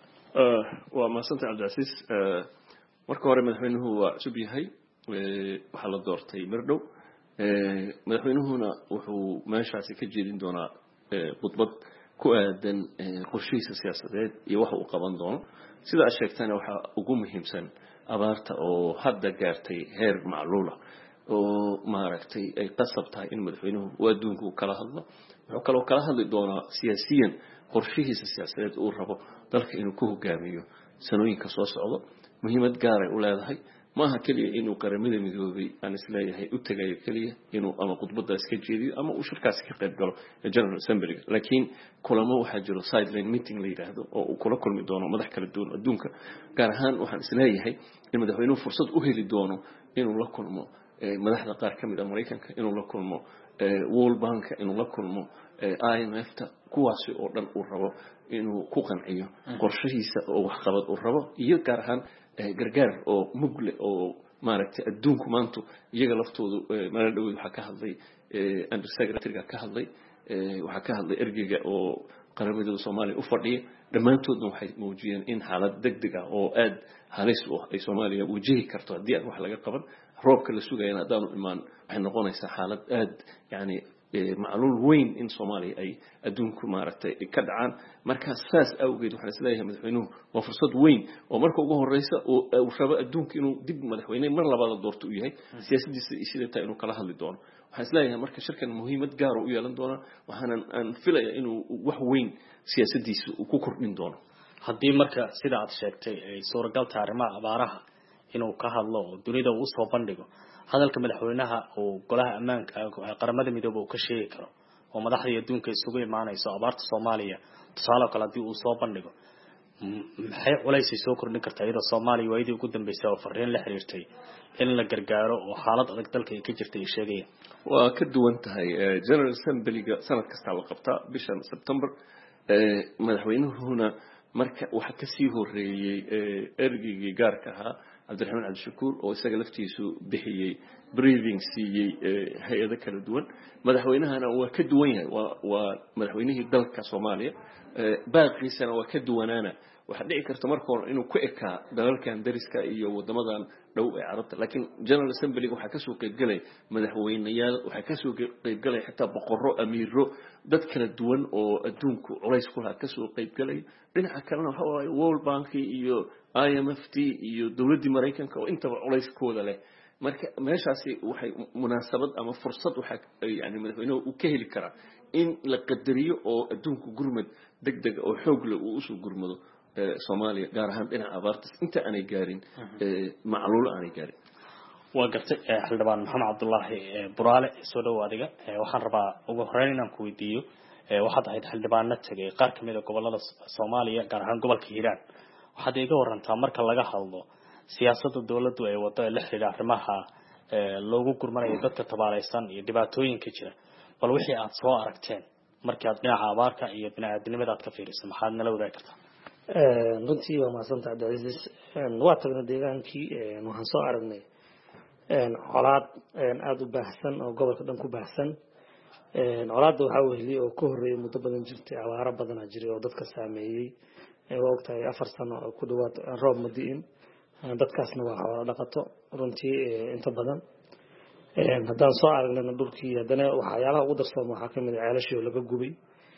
waa maasanta Cabdilcasiis. marka hore madaxweynuhu waa cusub yahay, waxaa la doortay Mirdhow. madaxweynuhuna wuxuu meeshaasi ka jeedin doonaa khudbad ku aadan qorshihiisa siyaasadeed iyo waxa uu qaban doono. sida aad sheegtayna waxaa ugu muhiimsan abaarta oo hadda gaartay heer macluula oo maaragtay ay qasab tahay in madaxweynuhu uu adduunku kala hadlo. wuxuu kaloo kala hadli doonaa siyaasiyan qorshihiisa siyaasadeed uu rabo dalka inuu ku hogaamiyo sanooyinka soo socdo. muhiimad gaar ah u leedahay maaha kaliya inuu qaramada midoobay aan isleeyahay u tagayo kaliya inuu ama khudbadaas ka jeediyo ama uu shirkaas ka qayb galo General Assembly, laakiin kulamo waxaa jiro sideline meeting la yiraahdo oo uu kula kulmi doono madax kala duwan adduunka. gaar ahaan waxaan isleeyahay in madaxweynuhu fursad u heli doono inuu la kulmo madaxda qaar ka mid ah Mareykanka, inuu la kulmo World Bank, inuu la kulmo IMF-ta, kuwaasi oo dhan uu rabo inuu ku qanciyo qorshihiisa oo wax qabad uu rabo, iyo gaar ahaan gargaar oo mugle oo maaragtay adduunku maanta iyaga laftoodu maalin dhaweed waxaa ka hadlay Under Secretary ka hadlay, waxaa ka hadlay ergeyga oo qaramada Soomaaliya u fadhiya. dhammaantoodna waxay muujiyeen in xaalad degdeg ah oo aad halis u ah ay Soomaaliya wajihi karto haddii aan wax laga qaban. roobka la sugayana haddaanu imaan waxay noqonaysaa xaalad aad yani macluul weyn in Soomaaliya ay adduunku maaragtay ka dhacaan. marka saas awgeed waxaan isleeyahay madaxweynuhu waa fursad weyn oo marka ugu horeysa uu rabo adduunka inuu dib madaxweyne mar labaad doorto u yahay, siyaasadiisa sida taa inuu kala hadli doono. waxaan isleeyahay marka shirkan muhiimad gaar ah u yeelan doona, waxaan aan filayaa inuu wax weyn siyaasadiisa uu ku kordhin doono. haddii marka sida aad sheegtay ay suuragal tahay arrimaha abaaraha inuu ka hadlo oo dunida uu soo bandhigo, hadalka madaxweynaha oo golaha ammaanka qaramada midoobay uu ka sheegi karo oo madaxda adduunka isugu imaanayso abaarta Soomaaliya tusaale kale hadii uu soo bandhigo, maxay culays soo kordhin kartaa iyadoo Soomaaliya waayadii ugu dambeysay oo fariin la xiriirtay in la gargaaro oo xaalad adag dalka ay ka jirtay ay sheegayaan? waa ka duwan tahay. General Assembly-ga sanad kasta la qabtaa bishan September. madaxweynuhuna marka waxa ka sii horeeyay ergeygii gaarka ahaa cabdiraxmaan cabdishakuur oo isaga laftiisu bixiyey briefing siiyey hay-ado kala duwan madaxweynahana waa ka duwan yahay waa madaxweynihii dalka Soomaaliya baaqiisana waa ka duwanaana waxa dhici karta marka hore inuu ku ekaa dalalkan dariska iyo wadamadan dhow ee Carabta laakiin General Assembly waxa ka soo qayb galay madaxweynayaal waxa ka soo qayb galay xitaa boqorro amiiro dad kala duwan oo adduunku culays ku lahaa ka soo qayb galay dhinaca kalena waxa waaye World Bank iyo IMF iyo dawladda Mareykanka oo intaba culayskooda leh marka meeshaasi waxay munaasabad ama fursad waxa yani madaxweynuhu uu ka heli karaa in la qadariyo oo adduunku gurmad degdeg oo xoog leh uu soo gurmado Soomaaliya gaar ahaan dhinaca abaarta inta aanay gaarin macluul aanay gaarin waa gartay xildhibaan maxamed cabdullaahi buraale soo dhaw adiga waxaan rabaa ugu horeyn inaan ku weydiiyo waxaad ahayd xildhibaanad tagay qaar ka mid ah gobolada Soomaaliya gaar ahaan gobolka Hiiraan waxaad iga warantaa marka laga hadlo siyaasadda dawladdu ay wado ee la xiriira arrimaha loogu gurmanayo dadka tabaaleysan iyo dhibaatooyinka jira bal wixii aad soo aragteen markii aad dhinaca abaarka iyo bini'aadanimada aad ka fiirisay maxaad nala wadaagi kartaa runtii waa maasanta Cabdicasiis waa tagnay deegaankii waxaan soo aragnay colaad aad u baahsan oo gobolka dhan ku baahsan colaadda waxa weheliyay oo ka horeeyay muddo badan jirtay abaaro badan jiray oo dadka saameeyay waa ogtahay 4 sano oo ku dhawaad roob madiin dadkaasna waa xoolo dhaqato runtii inta badan haddaan soo aragnay dhulkii haddana waxyaalaha ugu darsoon waxaa ka mid ah ceelashii laga gubay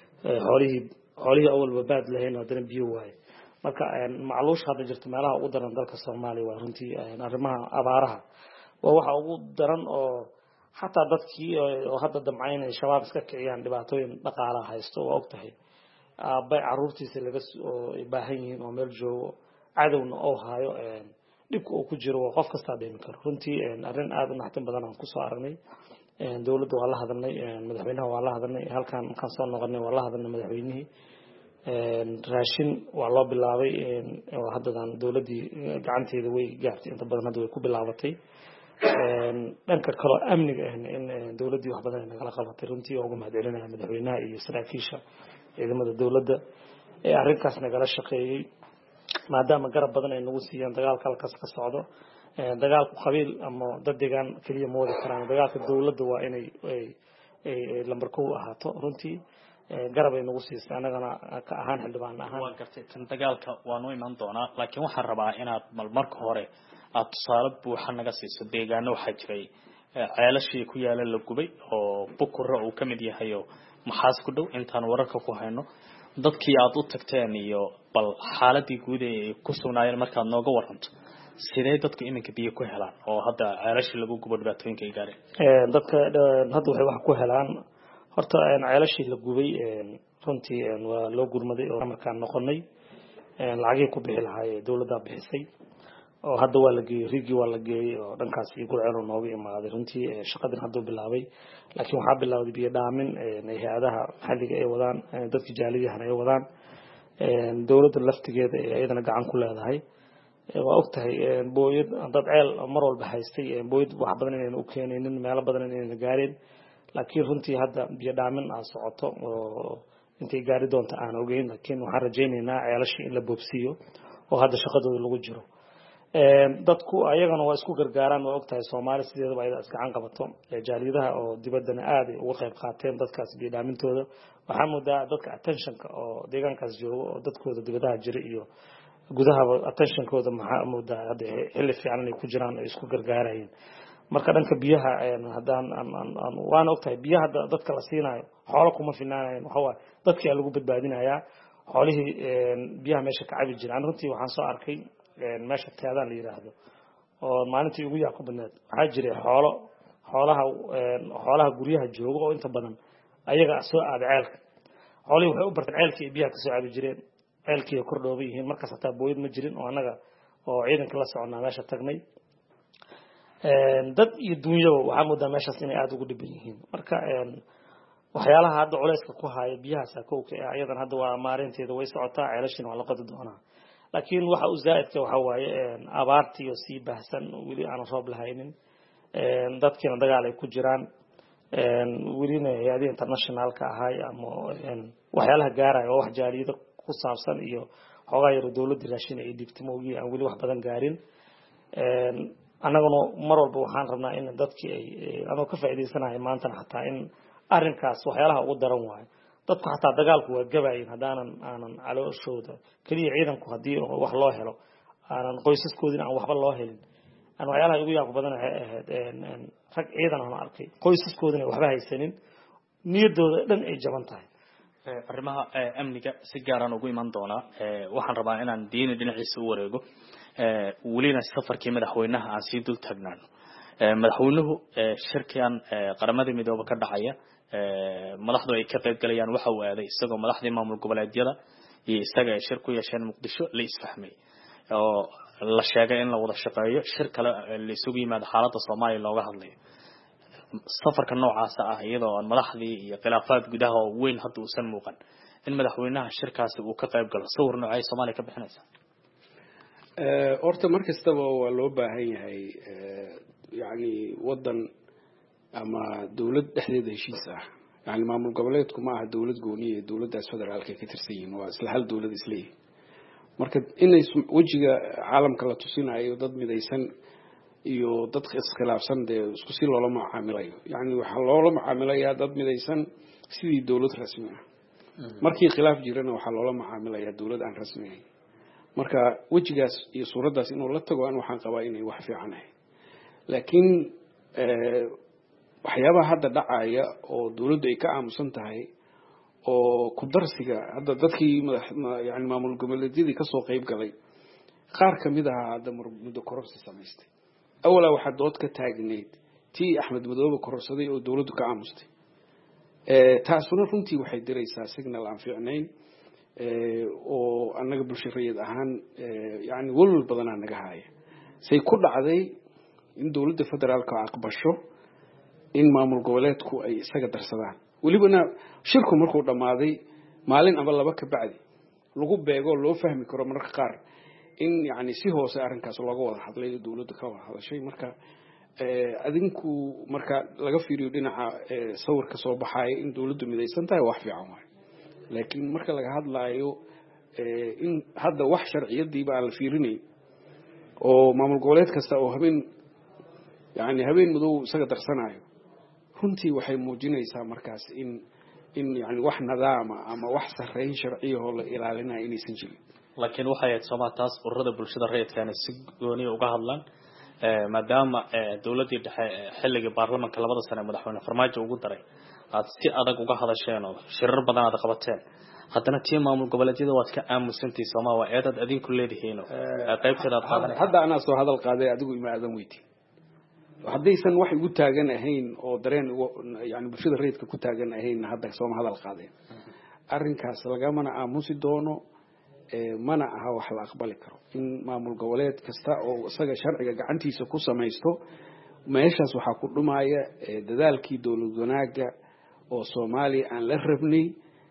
xoolihii awalba baad lahayn haddana biyo waaye marka macluush hadda jirto meelaha ugu daran dalka Soomaaliya waa runtii arrimaha abaaraha waa waxa ugu daran oo xataa dadkii oo hadda damcaynay shabaab iska kiciyaan dhibaatooyin dhaqaalaha haysto waa ogtahay bay caruurtiisa laga soo baahan yihiin oo meel joogo cadawna oo haayo dhibka uu ku jiro qof kasta dhimi karo runtii arrin aad u naxtin badan aan ku soo aragnay dawladda waa la hadalnay madaxweynaha waa la hadalnay halkan kan soo noqonay waa la hadalnay madaxweynihii raashin waa loo bilaabay oo haddadan dawladdii gacanteeda way gaartay inta badan hadda way ku bilaabatay dhanka kale amniga in dawladdii wax badan nagala qabatay runtii ugu mahadcelinaya madaxweynaha iyo saraakiisha ciidamada dawladda ee arrinkaas nagala shaqeeyay maadaama garab badan ay nagu siiyaan dagaalka halkaas ka socdo dagaalku qabiil ama dad deegaan kaliya ma wada karaan dagaalka dawladda waa inay lambar 1 ahaato runtii garab ay nagu siisay anagana ka ahaan xildhibaan ahaan waa gartay tan dagaalka waanu iman doonaa laakiin waxaan rabaa inaad marka hore aad tusaale buuxa naga siiso deegaano waxa jiray ceelashii ku yaala la gubay oo Bukura uu ka mid yahay oo maxaas ku dhow intaan wararka ku hayno dadkii aad u tagteen iyo bal xaaladii guud ee ku sugnaayeen markaad nooga waranto sidee dadku iminka biyo ku helaan oo hadda ceelashii lagu gubo dhibaatooyinka ay gaareen dadka hadda waxay wax ku helaan horta ceelashii la gubay runtii waa loo gurmaday oo markaan noqonay lacagii ku bixi lahaay dawladda bixisay oo hadda waa la geeyay rigi waa la geeyay oo dhankaas iyo gurceel nooga imaaday runtii shaqadan hadda bilaabay laakiin waxa bilaawday biyo dhaamin hay'adaha maxalliga ay wadaan dadka jaaliyadaha ay wadaan dawladda laftigeeda ay ayadana gacan ku leedahay waa ogtahay booyad dad ceel mar walba haystay booyad wax badan inay u keenaynin meelo badan inay gaareen laakiin runtii hadda biyo dhaamin aan socoto oo intay gaari doonto aan ogeyn laakiin waxaan rajaynaynaa ceelashii in la boobsiyo oo hadda shaqadooda lagu jiro dadku ayagana waa isku gargaaraan waa ogtahay Soomaali sideedaba ay gacan qabato jaaliyadaha oo dibaddana aad ay uga qayb qaateen dadkaas biyo dhaamintooda waxaa moodaa dadka attentionka oo deegaankaas joogo oo dadkooda dibadaha jira iyo gudaha attentionkooda maxaa moodaa hadda xilli fiican ay ku jiraan ay isku gargaarayeen marka dhanka biyaha hadaan waan ogtahay biyaha dadka la siinayo xoolo kuma finaanayeen waxa waa dadkii lagu badbaadinayaa xoolihii biyaha meesha ka cabi jiraan runtii waxaan soo arkay meesha teedaan la yiraahdo oo maalintii ugu yaa ku badneed waxaa jiray xoolaha guryaha jooga oo inta badan ayaga soo aad ceelka xoolihii waxay u barteen ceelkii biyaha ka soo cabi jireen ceelkii kordhooba yihiin markaas hataa booyad ma jirin oo anaga oo ciidanka la soconaa meesha tagnay dad iyo dunyaba waxaa moodaa meeshaas inay aad ugu dhiban yihiin marka waxyaalaha hadda culayska ku haya biyahaas kowka ayadan hadda waa maarinteeda way socotaa ceelashina waa la qodi doonaa laakiin waxa uu zaa'idka waxa waaye abaartii oo sii baahsan weli aan roob lahaynin dadkina dagaal ay ku jiraan welina hay'adaha internationalka ahay ama waxyaalaha gaaraya wax jaaliyada ku saabsan iyo xogaa yar dawladda raashin ay dhibtay mooyee aan weli wax badan gaarin annaguna mar walba waxaan rabnaa in dadkii ay anoo ka faa'iideysanahay maantana xataa in arrinkaas waxyaalaha ugu daran waayo dadku xataa dagaalku waa gabayin aanan calooshooda keliya ciidanku haddii wax loo helo aanan qoysaskoodina aan waxba loo helin waxyaalaha ugu yaabka badan waxay ahayd rag ciidan aan arkay qoysaskoodina waxba haysanin niyadooda dhan ay jaban tahay arrimaha amniga si gaaraan ugu iman doonaa waxaan rabaa inaan diini dhinaciisa u wareego welina safarkii madaxweynaha aan sii dul taagnaano madaxweynuhu shirkan qaramada midoobe ka dhacaya madaxdu ay ka qayb galayaan waxa uu aaday isagoo madaxdii maamul goboleedyada iyo isaga ay shir ku yeesheen muqdisho la isfahmay oo la sheegay in la wada shaqeeyo shir kale la isugu yimaado xaaladda Soomaaliya looga hadlayo safarka noocaas ah iyadoo madaxdii iyo khilaafaad gudaha oo weyn hadda uusan muuqan in madaxweynaha shirkaasi uu ka qayb galo sawir noocay Soomaaliya ka bixinaysa horta markastaba waa loo baahan yahay yani wadan ama dawlad dhexdeeda heshiis ah yani maamul goboleedku ma aha dawlad gooniye dawladdaas federaalka ka tirsan yihiin waa isla hal dawlad isleeyahay marka inay wajiga caalamka la tusinayo dad midaysan iyo dad iskhilaafsan de isku si loola macaamilayo yani waxa loola macaamilayaa dad midaysan sidii dawlad rasmi ah markii khilaaf jirana waxa loola macaamilayaa dawlad aan rasmi ahayn marka wajigaas iyo suuradaas inuu la tago aan waxaan qabaa inay wax fiican ahay laakiin waxyaabaha hadda dhacaya oo dawladdu ay ka aamusan tahay oo ku darsiga hadda dadkii yani maamul goboleedyadii ka soo qayb galay qaar kamid ah hadda muddo kororsi samaystay awala waxa dood ka taagneed tii Axmed Madoobe kororsaday oo dawladdu ka aamustay taasuna runtii waxay diraysaa signal aan fiicnayn oo annaga bulshada ahaan yani walwal badan naga haya say ku dhacday in dawladda federaalka aqbasho in maamul goboleedku ay isaga darsadaan walibana shirku markuu dhamaaday maalin ama laba ka bacdi lagu beego loo fahmi karo marka qaar in yani si hoose arrinkaas looga wada hadlay dawladda ka wada hadashay marka adinku marka laga fiiriyo dhinaca sawirka soo baxay in dawladdu midaysan tahay wax fiican waay laakiin marka laga hadlaayo in hadda wax sharciyadii baa la fiirinay oo maamul goboleed kasta oo habeen madow isaga darsanayo runtii waxay muujinaysaa markaas in yani wax nidaam ama wax sareyn sharci oo la ilaalinayo inaysan jirin laakiin waxay ahayd Soomaaliya ururada bulshada rayidka si gooni uga hadlaan maadaama dawladii dhexe xilliga baarlamaanka labada sano madaxweyne Farmaajo ugu daray aad si adag uga hadasheen oo shirar badan aad qabateen haddana tii maamul goboleedyada waad ka aamusantii Soomaaliya waa eedad adinku leedihiin qaybteeda qaadanay hadda ana soo hadal qaaday adigu ima aadan weyti haddaysan wax ugu taagan ahayn oo dareen yani bulshada rayidka ku taagan ahayn hadda soo hadal qaadeen arrinkaas lagamana aamusi doono mana aha wax la aqbali karo in maamul goboleed kasta oo isaga sharciga gacantiisa ku samaysto meeshaas waxa ku dhumaya dadaalkii dawlad wanaaga oo Soomaaliya aan la rabnay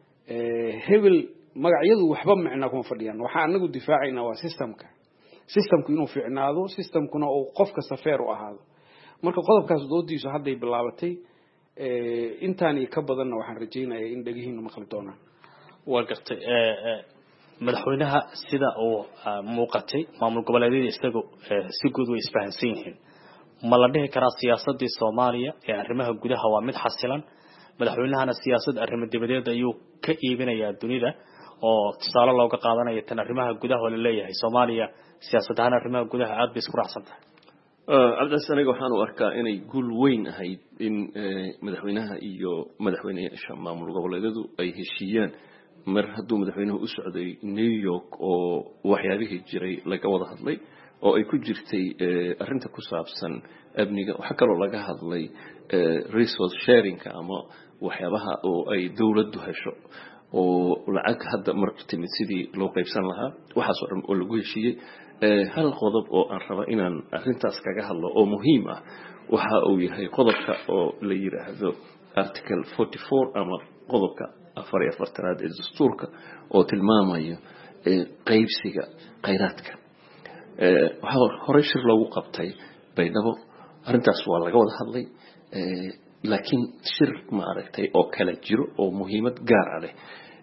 hebel magacyadu waxba macna kuma fadhiyaan waxa anagu difaacayna waa systemku inuu fiicnaado systemkuna oo qofka safeer u ahaado marka qodobkaas doodiisu hadday bilaabatay intaan iyo ka badanna waxaan rajaynayaa in dhagihiina maqli doonaan waa gartay madaxweynaha sida uu muuqatay maamul goboleedyada isagu si guud way isfahansan yihiin ma la dhihi karaa siyaasadii Soomaaliya ee arrimaha gudaha waa mid xasilan madaxweynahana siyaasad arrimo dibadeed ayuu ka iibinayaa dunida oo tusaale looga qaadanayo tan arrimaha gudaha oo la leeyahay Soomaaliya siyaasadaha arrimaha gudaha aad bay isku raacsan tahay cabdisaniga waxaan u arkaa inay guul weyn ahayd in madaxweynaha iyo madaxweynayaasha maamul goboleedyadu ay heshiiyaan mar hadduu madaxweynuhu u socday New York oo waxyaabihii jiray laga wada hadlay oo ay ku jirtay arrinta ku saabsan amniga waxa kaloo laga hadlay resource sharing ama waxyaabaha oo ay dawladdu hesho oo lacag hadda martimid sidii loo qaybsan lahaa waxaas oo dhan oo lagu heshiiyey hal qodob oo aan raba inaan arrintaas kaga hadlo oo muhiim ah waxa uu yahay qodobka oo la yiraahdo article 44 ama qodobka 44 ee dastuurka oo tilmaamayo qaybsiga kheyraadka waxa hore shir loogu qabtay baydhabo arrintaas waa laga wada hadlay laakiin shir ma aragtay oo kala jiro oo muhiimad gaar ah leh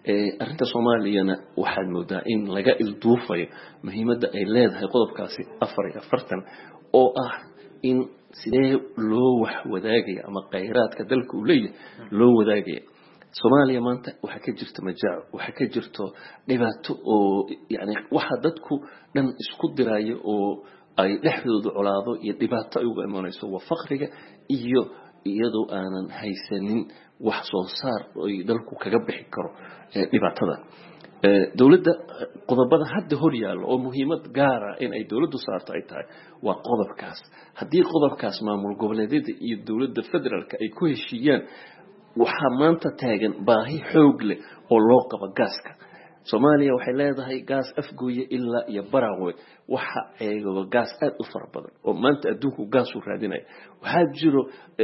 arrinta Soomaaliyana waxaad moodaa in laga ilduufayo muhiimadda ay leedahay qodobkaasi 44 oo ah in sidee loo wax wadaagaya ama kheyraadka dalka uu leeyahay loo wadaagaya Soomaaliya maanta waxa ka jirta majaac waxa ka jirto dhibaato oo yani waxa dadku dhan isku diraayo oo ay dhexdooda colaado iyo dhibaato ay uga imanayso waa faqriga iyo iyadoo aanan haysanin wax soo saar oo dalku kaga bixi karo dhibaatada dawladda qodobada hadda hor yaalo oo muhiimad gaar ah in ay dawladdu saarto ay tahay waa qodobkaas haddii qodobkaas maamul goboleedyada iyo dawladda federaalka ay ku heshiiyaan waxa maanta taagan baahi xoog leh oo loo qabo gaaska Soomaaliya waxay leedahay gaas afgooye ilaa iyo Barawe waxa eego gaas aad u fara badan oo maanta adduunku gaas u raadinay waxa jiro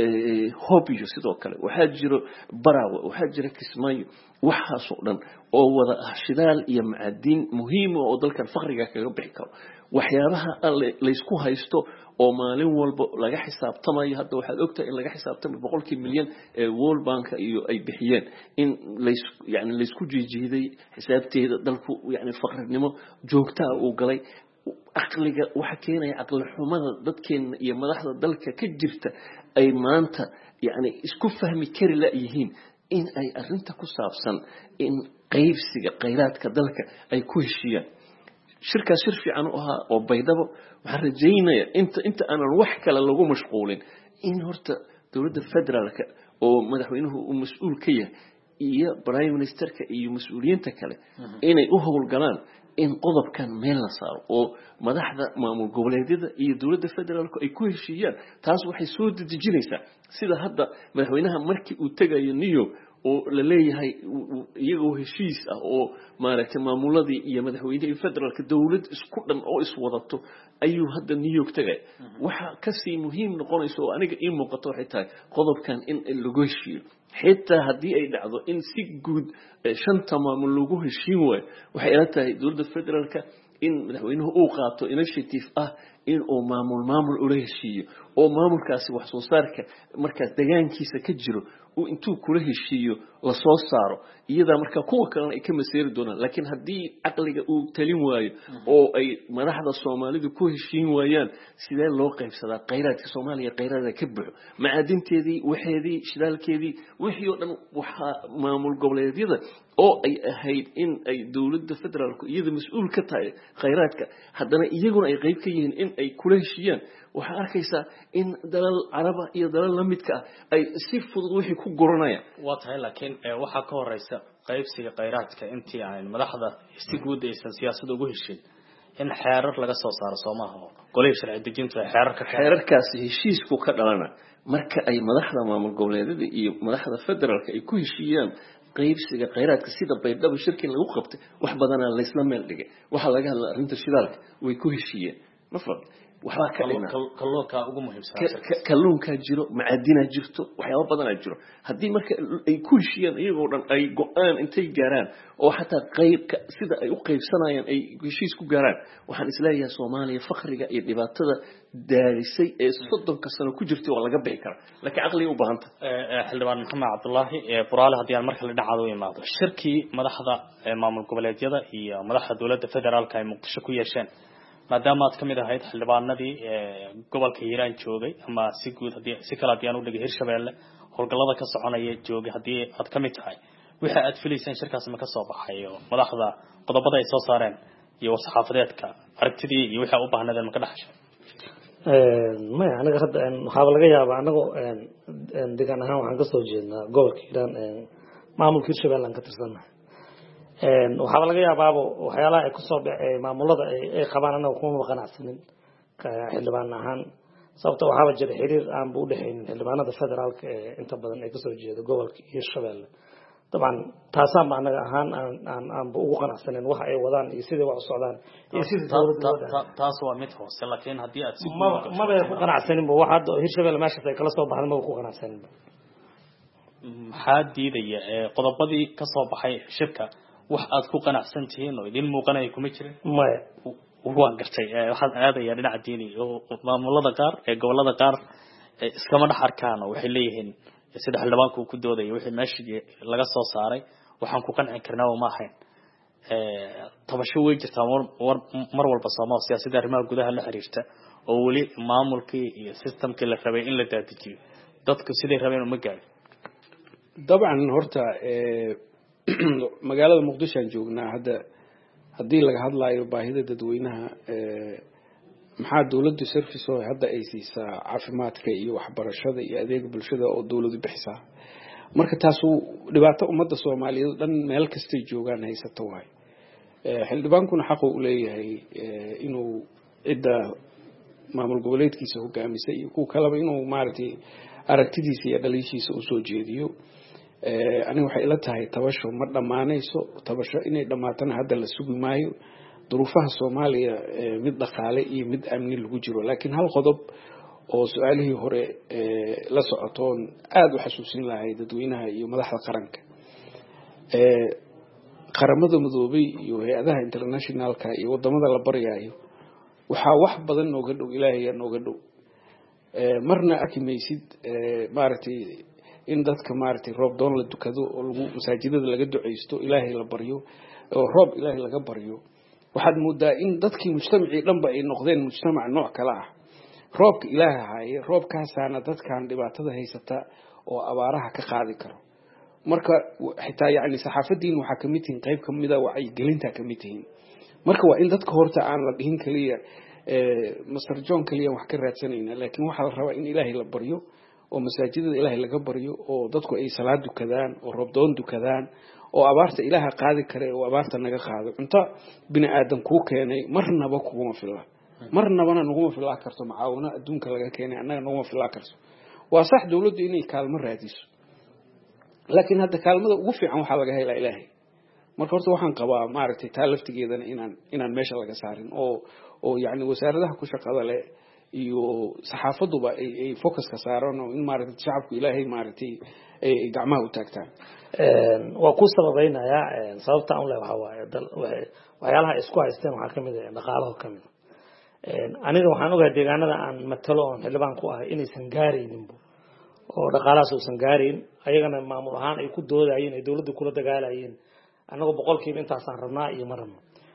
Hobyo sidoo kale waxa jiro Barawe waxa jiro Kismaayo waxa soo dhan oo wada shidaal iyo macdin muhiim oo dalkan faqriga kaga bixi karo waxyaabaha la isku haysto oo maalin walba laga xisaabtamayo hadda waxaad ogtahay in laga xisaabtamo 100 milyan ee World Bank iyo ay bixiyeen in la isku jiijiiday xisaabteeda dalku yani faqrinimo joogta uu galay aqliga waxa keenaya aqli xumada dadkeena iyo madaxda dalka ka jirta ay maanta yani isku fahmi kari la yihiin in ay arrinta ku saabsan in qaybsiga kheyraadka dalka ay ku heshiyaan shirka shir fiican oo baydhabo waxaan rajaynayaa inta aan wax kale lagu mashquulin in horta dawladda federaalka oo madaxweynuhu uu mas'uul ka yahay iyo prime ministerka iyo mas'uuliyiinta kale inay u howlgalaan in qodobkan meel la saaro oo madaxda maamul goboleedyada iyo dawladda federaalku ay ku heshiiyaan taas waxay soo dedejinaysaa sida hadda madaxweynaha markii uu tagayo New York oo la leeyahay iyagoo heshiis ah oo maaragtay maamuladii iyo madaxweynaha federaalka dawlad isku dhan oo iswadato ayuu hadda New York tagay waxa ka sii muhiim noqonayso oo aniga ii muuqato waxay tahay qodobkan in lagu heshiiyo xitaa haddii ay dhacdo in si guud shanta maamul lagu heshiin waayo waxay ila tahay dawladda federaalka in madaxweynuhu uu qaato initiative ah in uu maamul ula heshiiyo oo maamulkaasi wax soo saarka markaas deegaankiisa ka jiro uu intuu kula heshiiyo la soo saaro iyada marka kuwa kale ay ka maseeri doonaan laakiin haddii aqliga uu talin waayo oo ay madaxda Soomaalidu ku heshiin waayaan sidee loo qaybsadaa kheyraadka Soomaaliya kheyraadka ka buuxo macadinteedii waxeedii shidaalkeedii wixii oo dhan waxa maamul goboleedyada oo ay ahayd in ay dawladda federaalku iyada mas'uul ka tahay kheyraadka haddana iyaguna ay qayb ka yihiin in ay kula heshiiyaan waxa arkaysaa in dalal Caraba iyo dalal la midka ay si fudud wixii ku guranayaan waa tahay laakiin waxa ka horeysa qaybsiga kheyraadka intii aan madaxda si guud aysan siyaasadda ugu heshin in xeerar laga soo saaro Soomaaliya golay sharci dejinta xeerarkaasi heshiisku ka dhalana marka ay madaxda maamul goboleedyada iyo madaxda federaalka ay ku heshiiyaan qaybsiga kheyraadka sida baydhabo shirkin lagu qabtay wax badan la isla meel dhigay waxa laga hadlay arrinta shidaalka way ku heshiiyeen mafad waxa ka dhigna kalluunka ugu muhiimsan kalluunka jiro macadina jirto waxyaabo badan ay jiro hadii marka ay ku heshiiyaan iyagoo dhan ay go'aan intay gaaraan oo xataa qaybka sida ay u qaybsanayaan ay heshiis ku gaaraan waxaan isleeyahay Soomaaliya faqriga iyo dhibaatada daarisay ee 30 sano ku jirtay waa laga bixi karaa laakiin aqliga u baahanta xildhibaan Maxamed Cabdullaahi Buraale hadii aan markale dhacdo imaado shirkii madaxda maamul goboleedyada iyo madaxda dawladda federaalka ay Muqdisho ku yeesheen maadaama aad kamid ahayd xildhibaanadii gobolka Hiiraan joogay ama si guud hadii si kala diyan u dhigay Hirshabeelle howlgallada ka soconaya joogay hadii aad kamid tahay waxa aad filaysan shirkaas ma ka soo baxay madaxda qodobada ay soo saareen iyo saxaafadeedka aragtidii iyo waxa u baahnadeen ma ka dhaxashay ma anaga hadda waxa laga yaabaa anagu deegaan ahaan waxaan ka soo jeednaa gobolka Hiiraan maamulka Hirshabeelle aan ka tirsanahay waxa laga yaabaa waxyaalaha ay ku soo baxay maamulada ay qabaan anagu kuma qanacsanin xildhibaan ahaan sababtoo waxa jira xiriir aan buu dhaxayn xildhibaanada federaalka inta badan ay ka soo jeedo gobolka Hirshabeelle طبعا taasaan ma anaga ahaan aan ugu qanacsanin waxa ay wadaan iyo sidii wax u socdaan iyo sidii taas waa mid hoose laakiin hadii aad si ma bay ku qanacsanin waxa hadda Hirshabeelle meesha ay kala soo baxday ma ku qanacsanin maxaa diidaya qodobadii ka soo baxay shirka wax aad ku qanacsan tihiin oo idin muuqanay kuma jirin maya waan gartay waxaan aadayaa dhinaca diini oo maamulada qaar ee gobolada qaar iskama dhax arkaan oo waxay leeyihiin sida xildhibaanku ku dooday wixii meeshii laga soo saaray waxaan ku qanci karnaa oo ma ahayn tabasho way jirtaa mar walba Soomaaliya siyaasadda arrimaha gudaha la xiriirta oo wali maamulkii iyo systemkii la rabay in la daadijiyo dadku sidii rabeen uma gaarin dabcan horta magaalada Muqdisho aan joognaa haddii laga hadlayo baahida dadweynaha maxaa dawladdu service oo hadda ay siisaa caafimaadka iyo waxbarashada iyo adeeg bulshada oo dawladdu bixisaa marka taas uu dhibaato ummadda Soomaaliyeed dhan meel kasta joogaan haysato waay xildhibaankuna xaq uu leeyahay inuu cidda maamul goboleedkiisa hogaamisay iyo ku kalaba inuu maartay aragtidiisa iyo dhaliishiisa u soo jeediyo aniga waxay ila tahay tabasho ma dhamaanayso tabasho inay dhamaatana hadda la sugi maayo duruufaha Soomaaliya mid dhaqaale iyo mid amni lagu jiro laakiin hal qodob oo su'aalihii hore la socotoon aad u xasuusin lahayd dadweynaha iyo madaxda qaranka qaramada midoobay iyo hay'adaha internationalka iyo wadamada la baryayo waxa wax badan nooga dhow Ilaahay nooga dhow marna akimaysid maartay in dadka maartay roob doon la dukado oo lagu masaajidada laga duceysto Ilaahay la baryo oo roob Ilaahay laga baryo waxaad moodaa in dadkii mujtamacii dhanba ay noqdeen mujtamac nooc kala ah roobka Ilaahay roobkaasaana dadkan dhibaatada haysata oo abaaraha ka qaadi karo marka xitaa yaani saxaafadiin waxa kamid yihiin qayb kamid ah wacyi gelinta kamid yihiin marka waa in dadka horta aan la dhihin kaliya Mr. John kaliya wax ka raadsanayna laakiin waxa la rabaa in Ilaahay la baryo oo masaajidada Ilaahay laga baryo oo dadku ay salaad dukadaan oo roob doon dukadaan oo abaarta Ilaahay qaadi kare oo abaarta naga qaado inta bini aadan ku keenay marnaba kuma filla marnaba naguma filla karto macaawina adduunka laga keenay annaga naguma filla karto waa sax dawladdu inay kaalmo raadiso laakiin hadda kaalmada ugu fiican waxa laga helaa Ilaahay marka horta waxaan qabaa maartay taa laftigeedana inaan meesha laga saarin oo yaani wasaaradaha ku shaqada leh iyo saxaafaduba ay focus ka saaraan oo in maartay shacabku Ilaahay maartay ay gacmaha u taagtaan waa ku sababeynaya sababta aan leeyahay waxyaalaha isku haysteen waxa kamid ah dhaqaalaha kamid aniga waxaan ogahay deegaanada aan matalo oo xildhibaan ku ahay inaysan gaaraynin oo dhaqaalahaas uusan gaarin ayagana maamul ahaan ay ku doodayeen ay dawladdu kula dagaalayeen anagu boqolkiiba intaasaan rabnaa iyo marna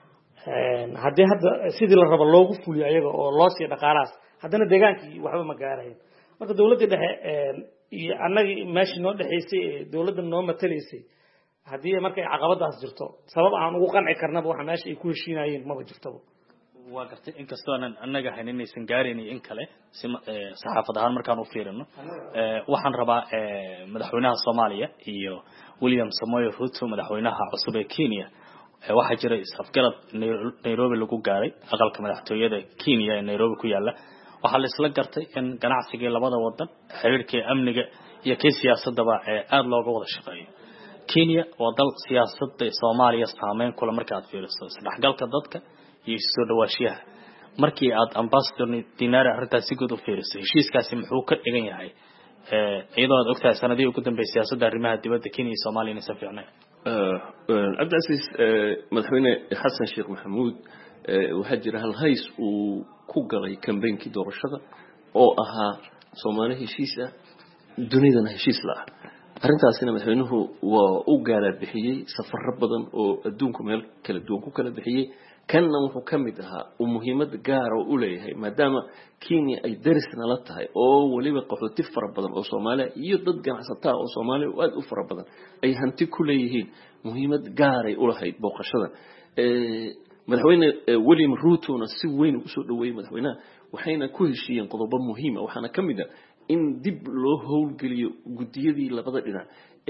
haddii hadda sidii la rabo loogu fuliyo ayaga oo loo sii dhaqaalahaas haddana deegaankii waxba ma gaarayn marka dawladda dhexe iyo annagii meeshii noo dhexaysay dawladda noo matalaysay haddii markay caqabadaas jirto sabab aan ugu qanci karnaba waxa meesha ay ku heshiinayeen maba jirtaba waa gartay inkastoo aan annaga hayn inaysan gaarin in kale saxaafad ahaan markaan u fiirino waxaan rabaa madaxweynaha Soomaaliya iyo William Samoei Ruto madaxweynaha cusub ee Kenya waxa jira isafgarad Nairobi lagu gaaray aqalka madaxtooyada Kenya ee Nairobi ku yaala waxa la isla gartay in ganacsiga labada wadan xiriirka amniga iyo siyaasadaba aad looga wada shaqeeyo Kenya waa dal siyaasadda Soomaaliya saameyn kula markaad fiiriso isdhexgalka dadka iyo soo dhawaashiyaha markii aad ambassador Dinara arrintaasi guud u fiirisay heshiiskaasi muxuu ka dhigan yahay iyadoo aad ogtahay sanadii ugu dambeeyay siyaasadda arrimaha dibadda Kenya iyo Soomaaliya inay safiicnay Abdulaziz madaxweyne Xasan Sheekh Maxamuud waxa jira hal hays uu ku galay campaign-kii doorashada oo ahaa Soomaaliya heshiis ah dunidana heshiis la arrintaasina madaxweynuhu waa u gaala bixiyay safar badan oo adduunka meel kala duwan ku kala bixiyay kanna wuxuu kamid ahaa oo muhiimad gaar ah u leeyahay maadaama Kenya ay darisna la tahay oo waliba qaxooti fara badan oo Soomaaliya iyo dad ganacsato oo Soomaaliya aad u fara badan ay hanti ku leeyihiin muhiimad gaar ah u lahayd booqashada madaxweyne William Ruto na si weyn u soo dhaweeyay madaxweynaha waxayna ku heshiiyeen qodobo muhiim ah waxaana kamid ah in dib loo howlgeliyo gudiyadii labada dhinac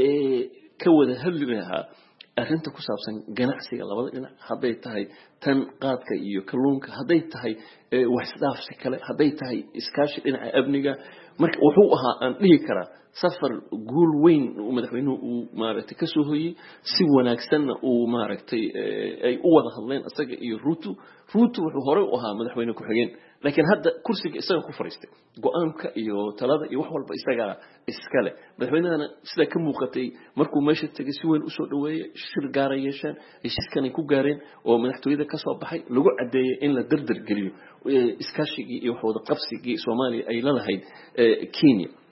ka wada hadli lahaa arrinta ku saabsan ganacsiga labada dhinac haday tahay tan qaadka iyo kalluunka haday tahay wax isdhaafsi kale haday tahay iskaashi dhinaca amniga marka wuxuu ahaa aan dhihi karaa safar guul weyn oo madaxweynuhu uu maaragtay ka soo hoyay si wanaagsan uu maaragtay ay u wada hadleen asaga iyo Ruto wuxuu hore u ahaa madaxweyne ku xigeen laakiin hadda kursiga isaga ku fariistay go'aanka iyo talada iyo wax walba isaga iskale madaxweynahana sida ka muuqatay markuu meesha tagay si weyn u soo dhaweeyay shir gaar ah yeeshaan heshiiskan ay ku gaareen oo madaxtooyada ka soo baxay lagu cadeeyay in la dardar geliyo iskaashigii iyo wax wada qabsigii Soomaaliya ay la lahayd Kenya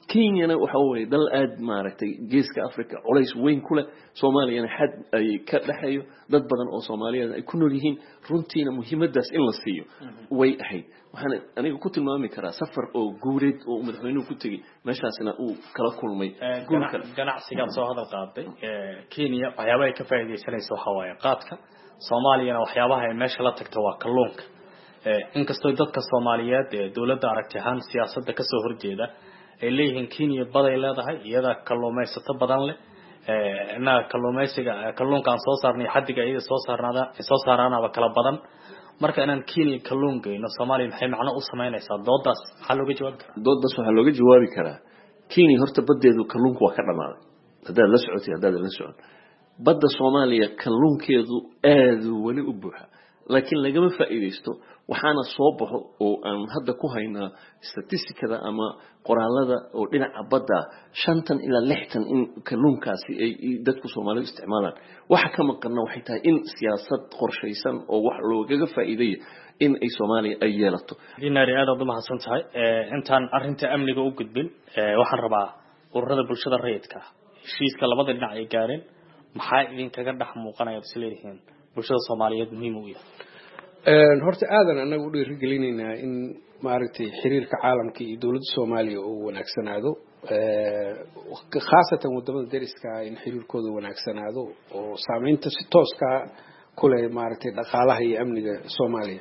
kenyana waxa weeye dal aad maaragtay geeska africa culays weyn ku leh soomaaliyana xad ay ka dhaxayo dad badan oo soomaaliyeed ay ku nool yihiin runtiina muhiimadaas in la siiyo way ahayd waxaan aniga ku tilmaami karaa safar oo guureed oo madaxweynuhu ku tegay meeshaasna uu kala kulmay ganacsiga soo hadal qaaday Kenya waxyaabaha ay ka faa'iideysanayso waxa waaye qaadka Soomaaliyana waxyaabaha ay meesha la tagto waa kalluunka inkastoo dadka Soomaaliyeed ee dawladda aragti ahaan siyaasadda ka soo horjeeda ay leeyihiin Kenya baday leedahay iyada kalluumaysato badan leh kalluumaysiga kalluunka soo saarnay xadiga ay soo saarnaaba kala badan marka inaan Kenya kalluun geeyno Soomaaliya maxay macno u sameynaysaa doodaas waxa looga jawaabi karaa waxa looga jawaabi karaa Kenya horta badeedu kalluunku waa ka dhamaaday hadaa la socotay hadaa la socon badda Soomaaliya kalluunkeedu aad wali u buuxa laakiin lagama faa'iideysto waxaana soo baxo oo aan hadda ku haynaa statistikada ama qoraalada oo dhinaca badda 5 ilaa 6 in kalluunkaasi ay dadku Soomaaliyeed isticmaalaan waxa ka maqan waxay tahay in siyaasad qorshaysan oo wax looga faa'iideeyo in ay Soomaaliya ay yeelato dinaari aad u mahadsan tahay intaan arinta amniga u gudbin waxaan rabaa ururada bulshada rayidka heshiiska labada dhinac ay gaareen maxaa idin kaga dhax muuqanaya isleeyihiin bulshada Soomaaliyeed muhiim u yahay horta aadan anagu dhiirigelinayna in maaragtay xiriirka caalamka iyo dawladda Soomaaliya uu wanaagsanaado khaasatan wadamada dariska in xiriirkooda wanaagsanaado oo saameynta si toos ah ku leh maaragtay dhaqaalaha iyo amniga Soomaaliya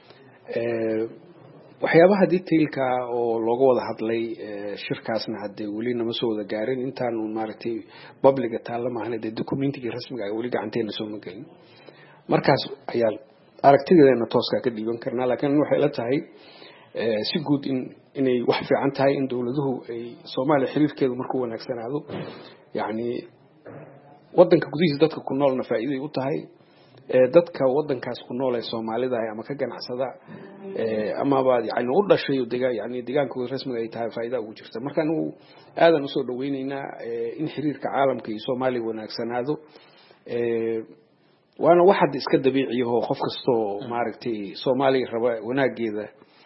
waxyaabaha detailka oo looga wada hadlay shirkaasna hadee wali nama soo wada gaarin intaan maaragtay publica taalamaana de documentiga rasmiga ah wali gacanteena soo magalin markaas ayaa aragtideena tooska ka dhiiban karnaa laakiin waxay la tahay si guud inay wax fiican tahay in dawladuhu ay Soomaaliya xiriirkeedu markuu wanaagsanaado yaani wadanka gudihiisa dadka ku noolna faa'iido u tahay dadka wadankaas ku nool ee Soomaalida ama ka ganacsada ama baad yaani u dhashay yaani deegaankooda rasmiga ay tahay faa'iido ugu jirta marka uu aadan u soo dhaweynayna in xiriirka caalamka iyo Soomaaliya wanaagsanaado waana waxa iska dabiici ah qof kasto maaragtay Soomaaliya raba wanaageeda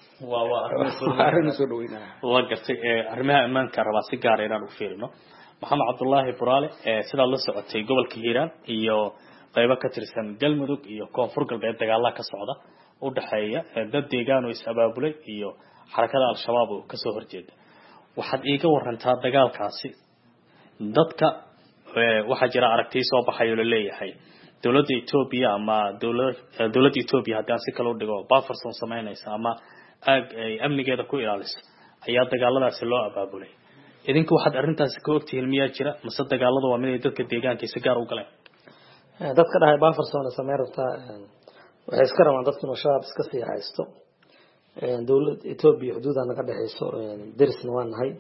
soo dhaweynaa waa gartay arrimaha ammaanka raba si gaar ah inaan u fiirino Maxamed Cabdullaahi Buraale sida la socotay gobolka Hiiraan iyo qaybo ka tirsan Galmudug iyo Koonfur Galbeed dagaal ka socda u dhaxeeya dad deegaan oo is abaabulay iyo xarakada al-shabaab oo ka soo horjeeda waxaad iiga warantaa dagaalkaasi dadka waxa jira aragti soo baxay oo la leeyahay dawladda Ethiopia ama dawladda Ethiopia haddii si kale u dhigo bufferson sameynaysa ama ay amnigeeda ku ilaaliso ayaa dagaaladaasi loo abaabulay idinku waxaad arintaas ka ogtihiin miyaa jira mise dagaaladu waa mid ay dadka deegaanka si gaar u galeen dadka dhahay bufferson sameynta waxay iska rabaan dadka shabaab iska sii haysto dawladda Ethiopia xuduudan naga dhaxayso derisna waan nahay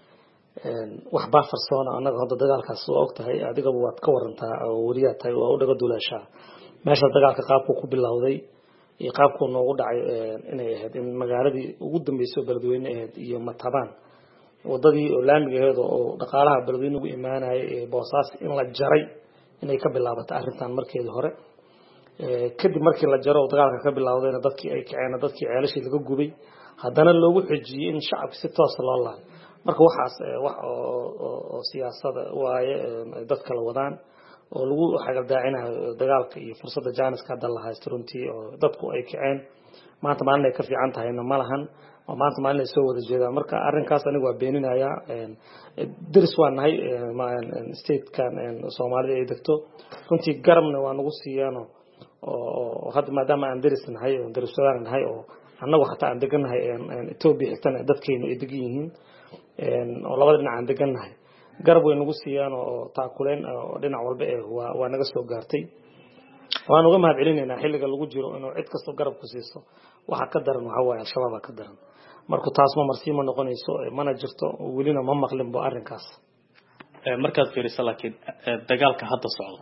wax bufferson anaga hadda dagaalkaas oo ogtahay adiga waad ka warantaa oo wariyaad tahay oo u dhaga duulashaa meesha dagaalka qaabku ku bilowday iyo qaabku noogu dhacay inay ahayd in magaaladii ugu dambeysay Beledweyne ahayd iyo Matabaan wadadii oo laamiga ahayd oo dhaqaalaha Beledweyne ugu imaanayay boosaas in la jaray inay ka bilaabato arrintan markeedii hore kadib markii la jaro dagaalka ka bilowdayna dadkii ay kaceen dadkii ceelashii laga gubay haddana loogu xijiyay in shacabka si toos loo laayo marka waxaas wax oo siyaasada waaye dadka la wadaan oo lagu xagaldaacinayo dagaalka iyo fursadda jaaniska hadda la haysto runtii oo dadku ay kaceen maanta maalin ay ka fiican tahayna ma lahan oo maanta maalin ay soo wada jeedaan marka arrinkaas anigu waa beeninaya diris waa nahay state-kan Soomaalida ay degto runtii garabna waa nagu siiyaan oo hadda maadaama aan diris nahay oo diriswadaan nahay oo annagu xataa aan deganahay Ethiopia xigtana dadkeena ay degan yihiin oo labada dhinac aan deganahay garab way nagu siiyaan oo taakuleen oo dhinac walba waa naga soo gaartay waan uga mahad celinaynaa xilliga lagu jiro inuu cid kasto garab ku siiso waxa ka daran waxa waaye al-shabaab ka daran marka taas ma marsiimo noqonayso mana jirto welina ma maqlin bo arrinkaas markaad fiiriso laakiin dagaalka hadda socdo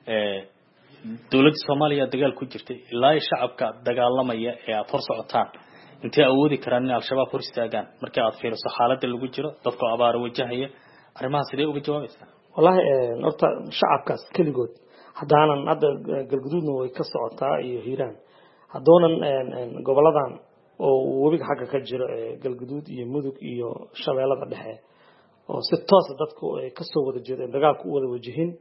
dawladda Soomaaliya dagaal ku jirtay ilaa shacabka dagaalamaya ee aad hor socotaan intee awoodi karaan in al-shabaab hor istaagaan marka aad fiiriso xaaladda lagu jiro dadka abaar wajahaya arrimaha sidee uga jawaabaysaa wallahi horta shacabkaas kaligood hadaanan hadda galguduudna way ka socotaa iyo Hiiraan hadoonan goboladan oo webiga xagga ka jiro galguduud iyo mudug iyo shabeellada dhexe oo si toos ah dadku ay ka soo wada jeedeen dagaalku u wada wajihin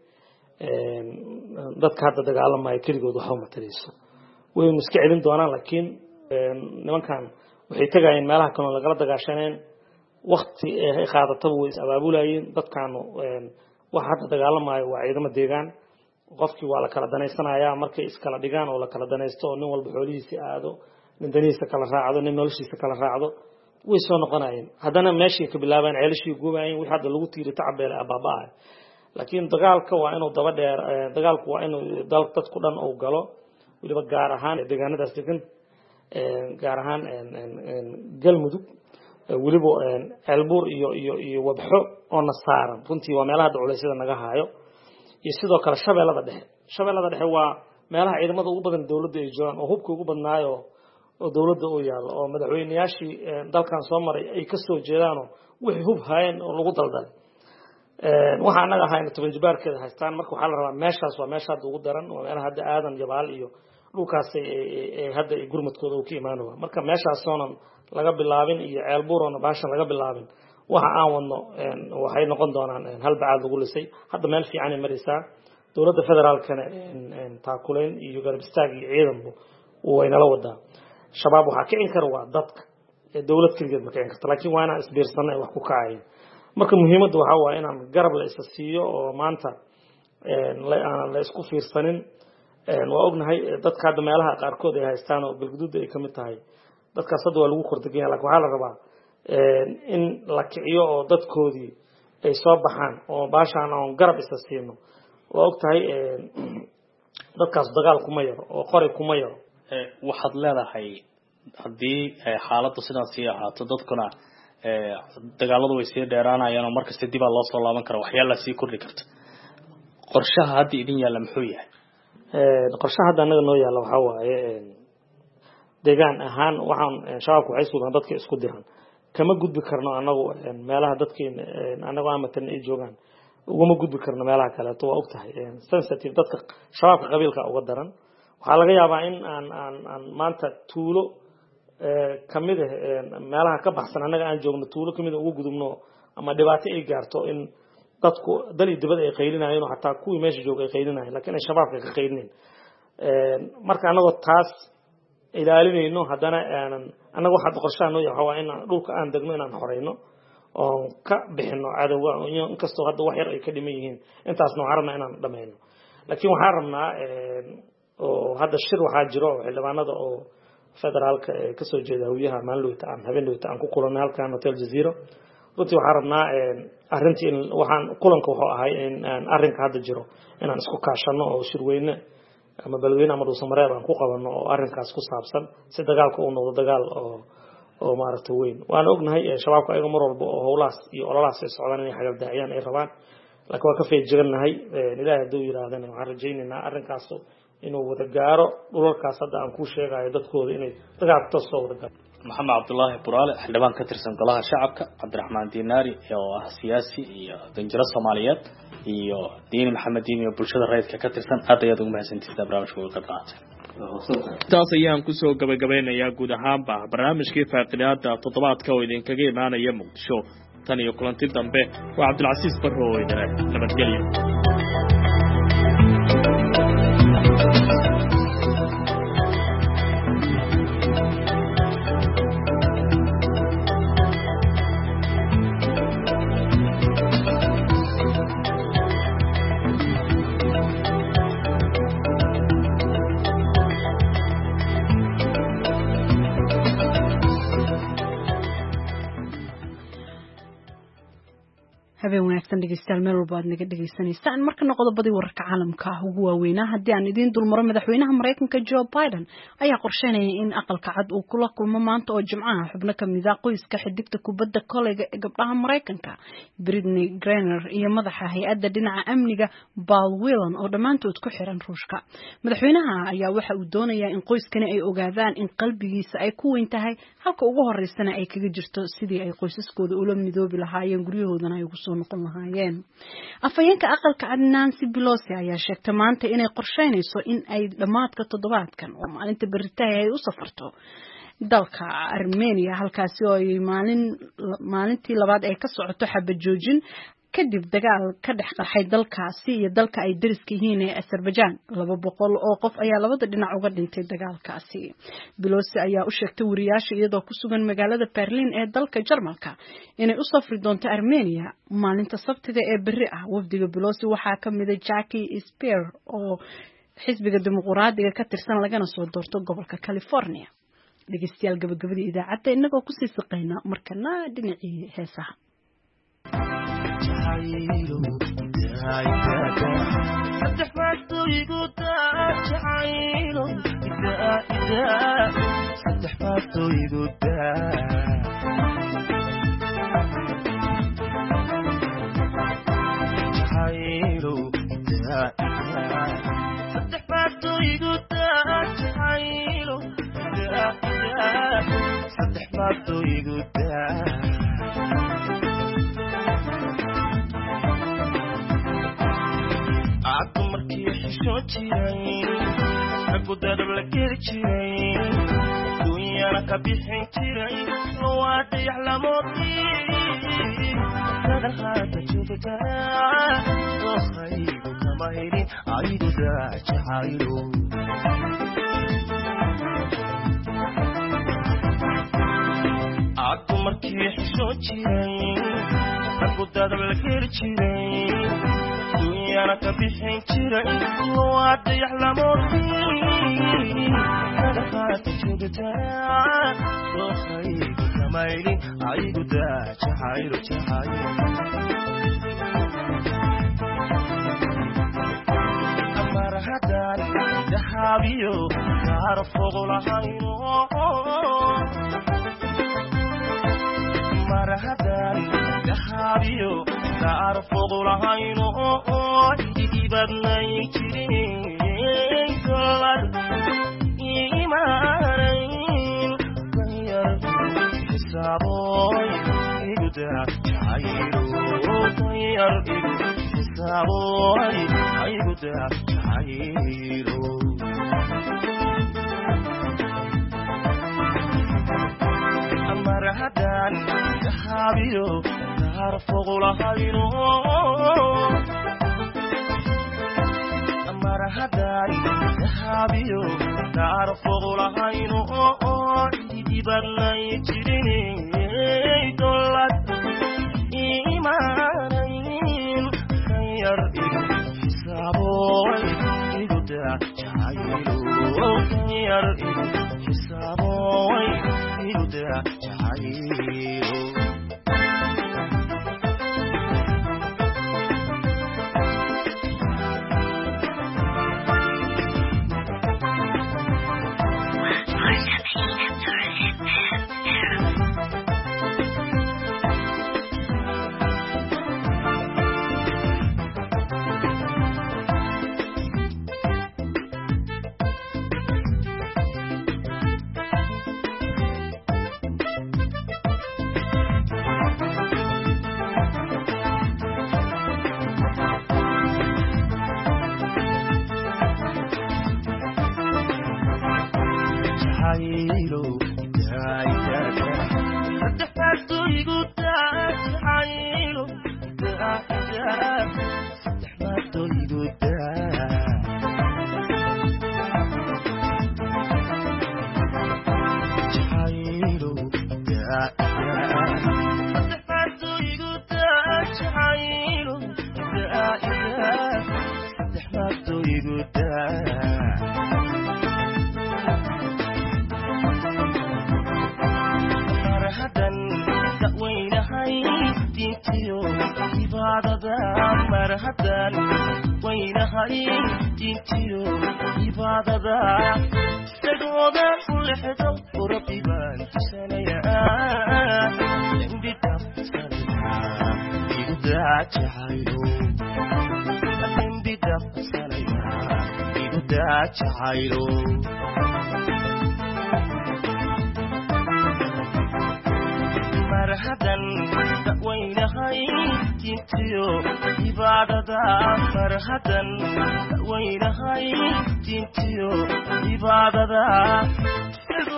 dadka hadda dagaalamaya keligood waxa u mataleyso way iska celin doonaan laakiin nimankan waxay tagayeen meelaha kale lagala dagaashaneen waqti ay qaadataba way is abaabulayeen dadkan waxa hadda dagaalamaya waa ciidamada deegaan qofkii waa la kala danaysanaya markay iskala dhigaan oo la kala danaysto oo nin walba xoolihiisa aado nin danihiisa kala raacdo nin noloshiisa kala raacdo way soo noqonayeen haddana meeshii ka bilaabeen ceelashii goobayeen wixii hadda lagu tiiri tacbeel abaabaa laakiin dagaalka waa inuu daba dheer dagaalku waa inuu dadku dhan uu galo waliba gaar ahaan deegaanadaas degan gaar ahaan galmudug waliba ceelbuur iyo wabxo oo nasaaran runtii waa meelaha culaysyada naga haayo iyo sidoo kale shabeellada dhexe waa meelaha ciidamada ugu badan dawladda ay joogaan oo hubka ugu badnaayo oo dawladda u yaalo oo madaxweynayaashii dalkan soo maray ay ka soo jeedaan oo wixii hub haayeen oo lagu daldalay waxa anaga ahayna 10 jibaarkeeda haystaan marka waxa la rabaa meeshaas waa meesha hadda ugu daran waa meelaha hadda aadan jabaal iyo dhulkaas ay hadda gurmadkooda uu ka imaanayo marka meeshaas soonan laga bilaabin iyo ceelbuurona baashan laga bilaabin waxa aan wadno waxay noqon doonaan hal bacaad lagu lisay hadda meel fiican ay maraysaa dawladda federaalkana taakuleen iyo garab istaag iyo ciidanku way nala wadaa shabaab waxa ka in kara waa dadka dawlad kaligeed ma ka in karto laakiin waa inaan isbiirsanay wax ku kacayeen marka muhiimaddu waxa waa inaan garab la isa siiyo oo maanta la isku fiirsanin waa ognahay dadka hadda meelaha qaarkood ay haystaan oo galguduud ay kamid tahay dadkaas hadda waa lagu kordhigay laakiin waxa la rabaa in la kiciyo oo dadkoodii ay soo baxaan oo baashaan aan garab isa siino waa ogtahay dadkaas dagaal kuma yaro oo qori kuma yaro waxaad leedahay haddii xaaladdu sidaas sii ahaato dadkuna dagaaladu way sii dheeraanayaan oo markasta dib loo soo laaban karo waxyaalo sii kordhi karta qorshaha hadda idin yaala muxuu yahay qorshaha hadda anaga noo yaala waxa waaye deegaan ahaan waxaan shabaabku waxay suugaan dadka isku diran kama gudbi karno anagu meelaha dadkeena anagu amatan ay joogaan uguma gudbi karno meelaha kale waa ogtahay sensitive dadka shabaabka qabiilka uga daran waxa laga yaabaa in aan maanta tuulo kamid meelaha ka baxsan anaga aan joogno tuulo kamid ugu gudubno ama dhibaato ay gaarto in dadku dal dibad ay qeylinaayeen oo xataa kuwii meesha joogay ay qeylinaayeen laakiin ay shabaabka ka qeylinayn marka anagu taas ilaalinayno haddana anagu waxa qorshaha noo yahay waa in dhulka aan degno inaan xoreyno oo ka bixino cadawga inkastoo hadda wax yar ay ka dhiman yihiin intaasna waxaan rabnaa inaan dhameyno laakiin waxaan rabnaa oo hadda shir waxaa jiro xildhibaanada oo federaalka ka soo jeeda hawiyaha maalinta aan habeenayta aan ku kulanay halkan hotel jazeera runtii waxaan rabnaa arrintii waxaan kulanka wuxuu ahay in arrinka hadda jiro inaan isku kaashano oo shirweyne ama balweyne ama dhuusamareeb aan ku qabano oo arrinkaas ku saabsan si dagaalka uu noqdo dagaal oo maaragtay weyn waan ognahay shabaabka ayaga mar walba oo howlaas iyo ololaas ay socdaan inay xagal daaciyaan ay rabaan laakiin waa ka feejiganahay ilaahay hadduu yiraahdana waxaan rajaynaynaa arrinkaas inuu wada gaaro dhulalkaas hadda aan ku sheegayo dadkooda inay dagaalka toos soo wada gaaro maxamed cabdullaahi buraale xildhibaan ka tirsan golaha shacabka cabdiraxmaan diinaari oo ah siyaasi iyo danjiro Soomaaliyeed iyo diin maxamed diin iyo bulshada rayidka ka tirsan aad ayaad ugu mahadsantihiin barnaamijka uga qaatay taas ayaan ku soo gabagabeynayaa guud ahaanba barnaamijkii faaqidaada toddobaadka oo idinkaga imaanaya Muqdisho tan iyo kulanti dambe waa Cabdulcasiis Barro oo idin nabadgelyo habeen wanaagsan dhegeystayaal meel walba aad naga dhegeysaneysaan markana qodobadii wararka caalamka ah ugu waaweynaa haddii aan idiin dulmaro madaxweynaha Mareykanka Joe Biden ayaa qorsheynaya in aqalka cad uu kula kulmo maanta oo Jimcaha xubno kamid ah qoyska xiddigta kubadda koleyga ee gabdhaha Mareykanka Brittany Griner iyo madaxa hay'adda dhinaca amniga Paul Whelan oo dhamaantood ku xiran Ruushka madaxweynaha ayaa waxa uu doonayaa in qoyskani ay ogaadaan in qalbigiisa ay ku weyn tahay halka ugu horeysana ay kaga jirto sidii ay qoysaskooda ula midoobi lahaayeen guryahoodana ay ugu soo noqon lahaayeen afayeenka aqalka cad Nancy Pelosi ayaa sheegtay maanta inay qorsheynayso in ay dhamaadka toddobaadkan oo maalinta beritahay ay u safarto dalka Armenia halkaasi oo ay maalintii labaad ay ka socoto xabad joojin kadib dagaal ka dhex qarxay dalkaasi iyo dalka ay dariska yihiin ee Azerbaijan 200 oo qof ayaa labada dhinac uga dhintay dagaalkaasi. Pelosi ayaa u sheegtay wariyaasha iyadoo ku sugan magaalada Berlin ee dalka Jarmalka inay u safri doonto Armenia maalinta Sabtida ee berri ah. Wafdiga Pelosi waxaa ka mid ah Jackie Speer oo xisbiga dimuqraadiga ka tirsan lagana soo doorto gobolka California. Dhageystayaal gabagabadii idaacadda inagoo ku sii saqayna markana dhinacii heesaha.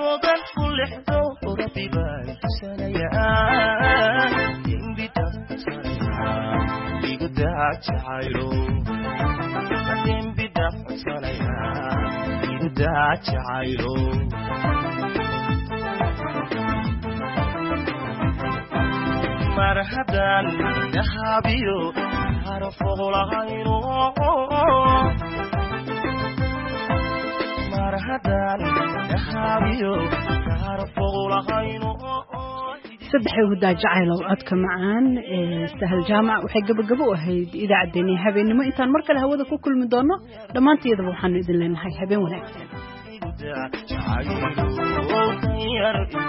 oogan ku lexdo rabbi baan tusanayaa dembi dhaafsanayaa igu daa jacaylo dembi dhaafsanayaa igu daa jacaylo marhadan dahabiyo harfogolahayno marhadan dahabiyo harfogolahayno saddexay hudaa jacaylow codka macaan ee sahal jaamac waxay gabagabo u ahayd idaacaddeenii habeenimo intaan mar kale hawada ku kulmi doono dhammaanteedaba waxaanu idin leenahay habeen wanaagsan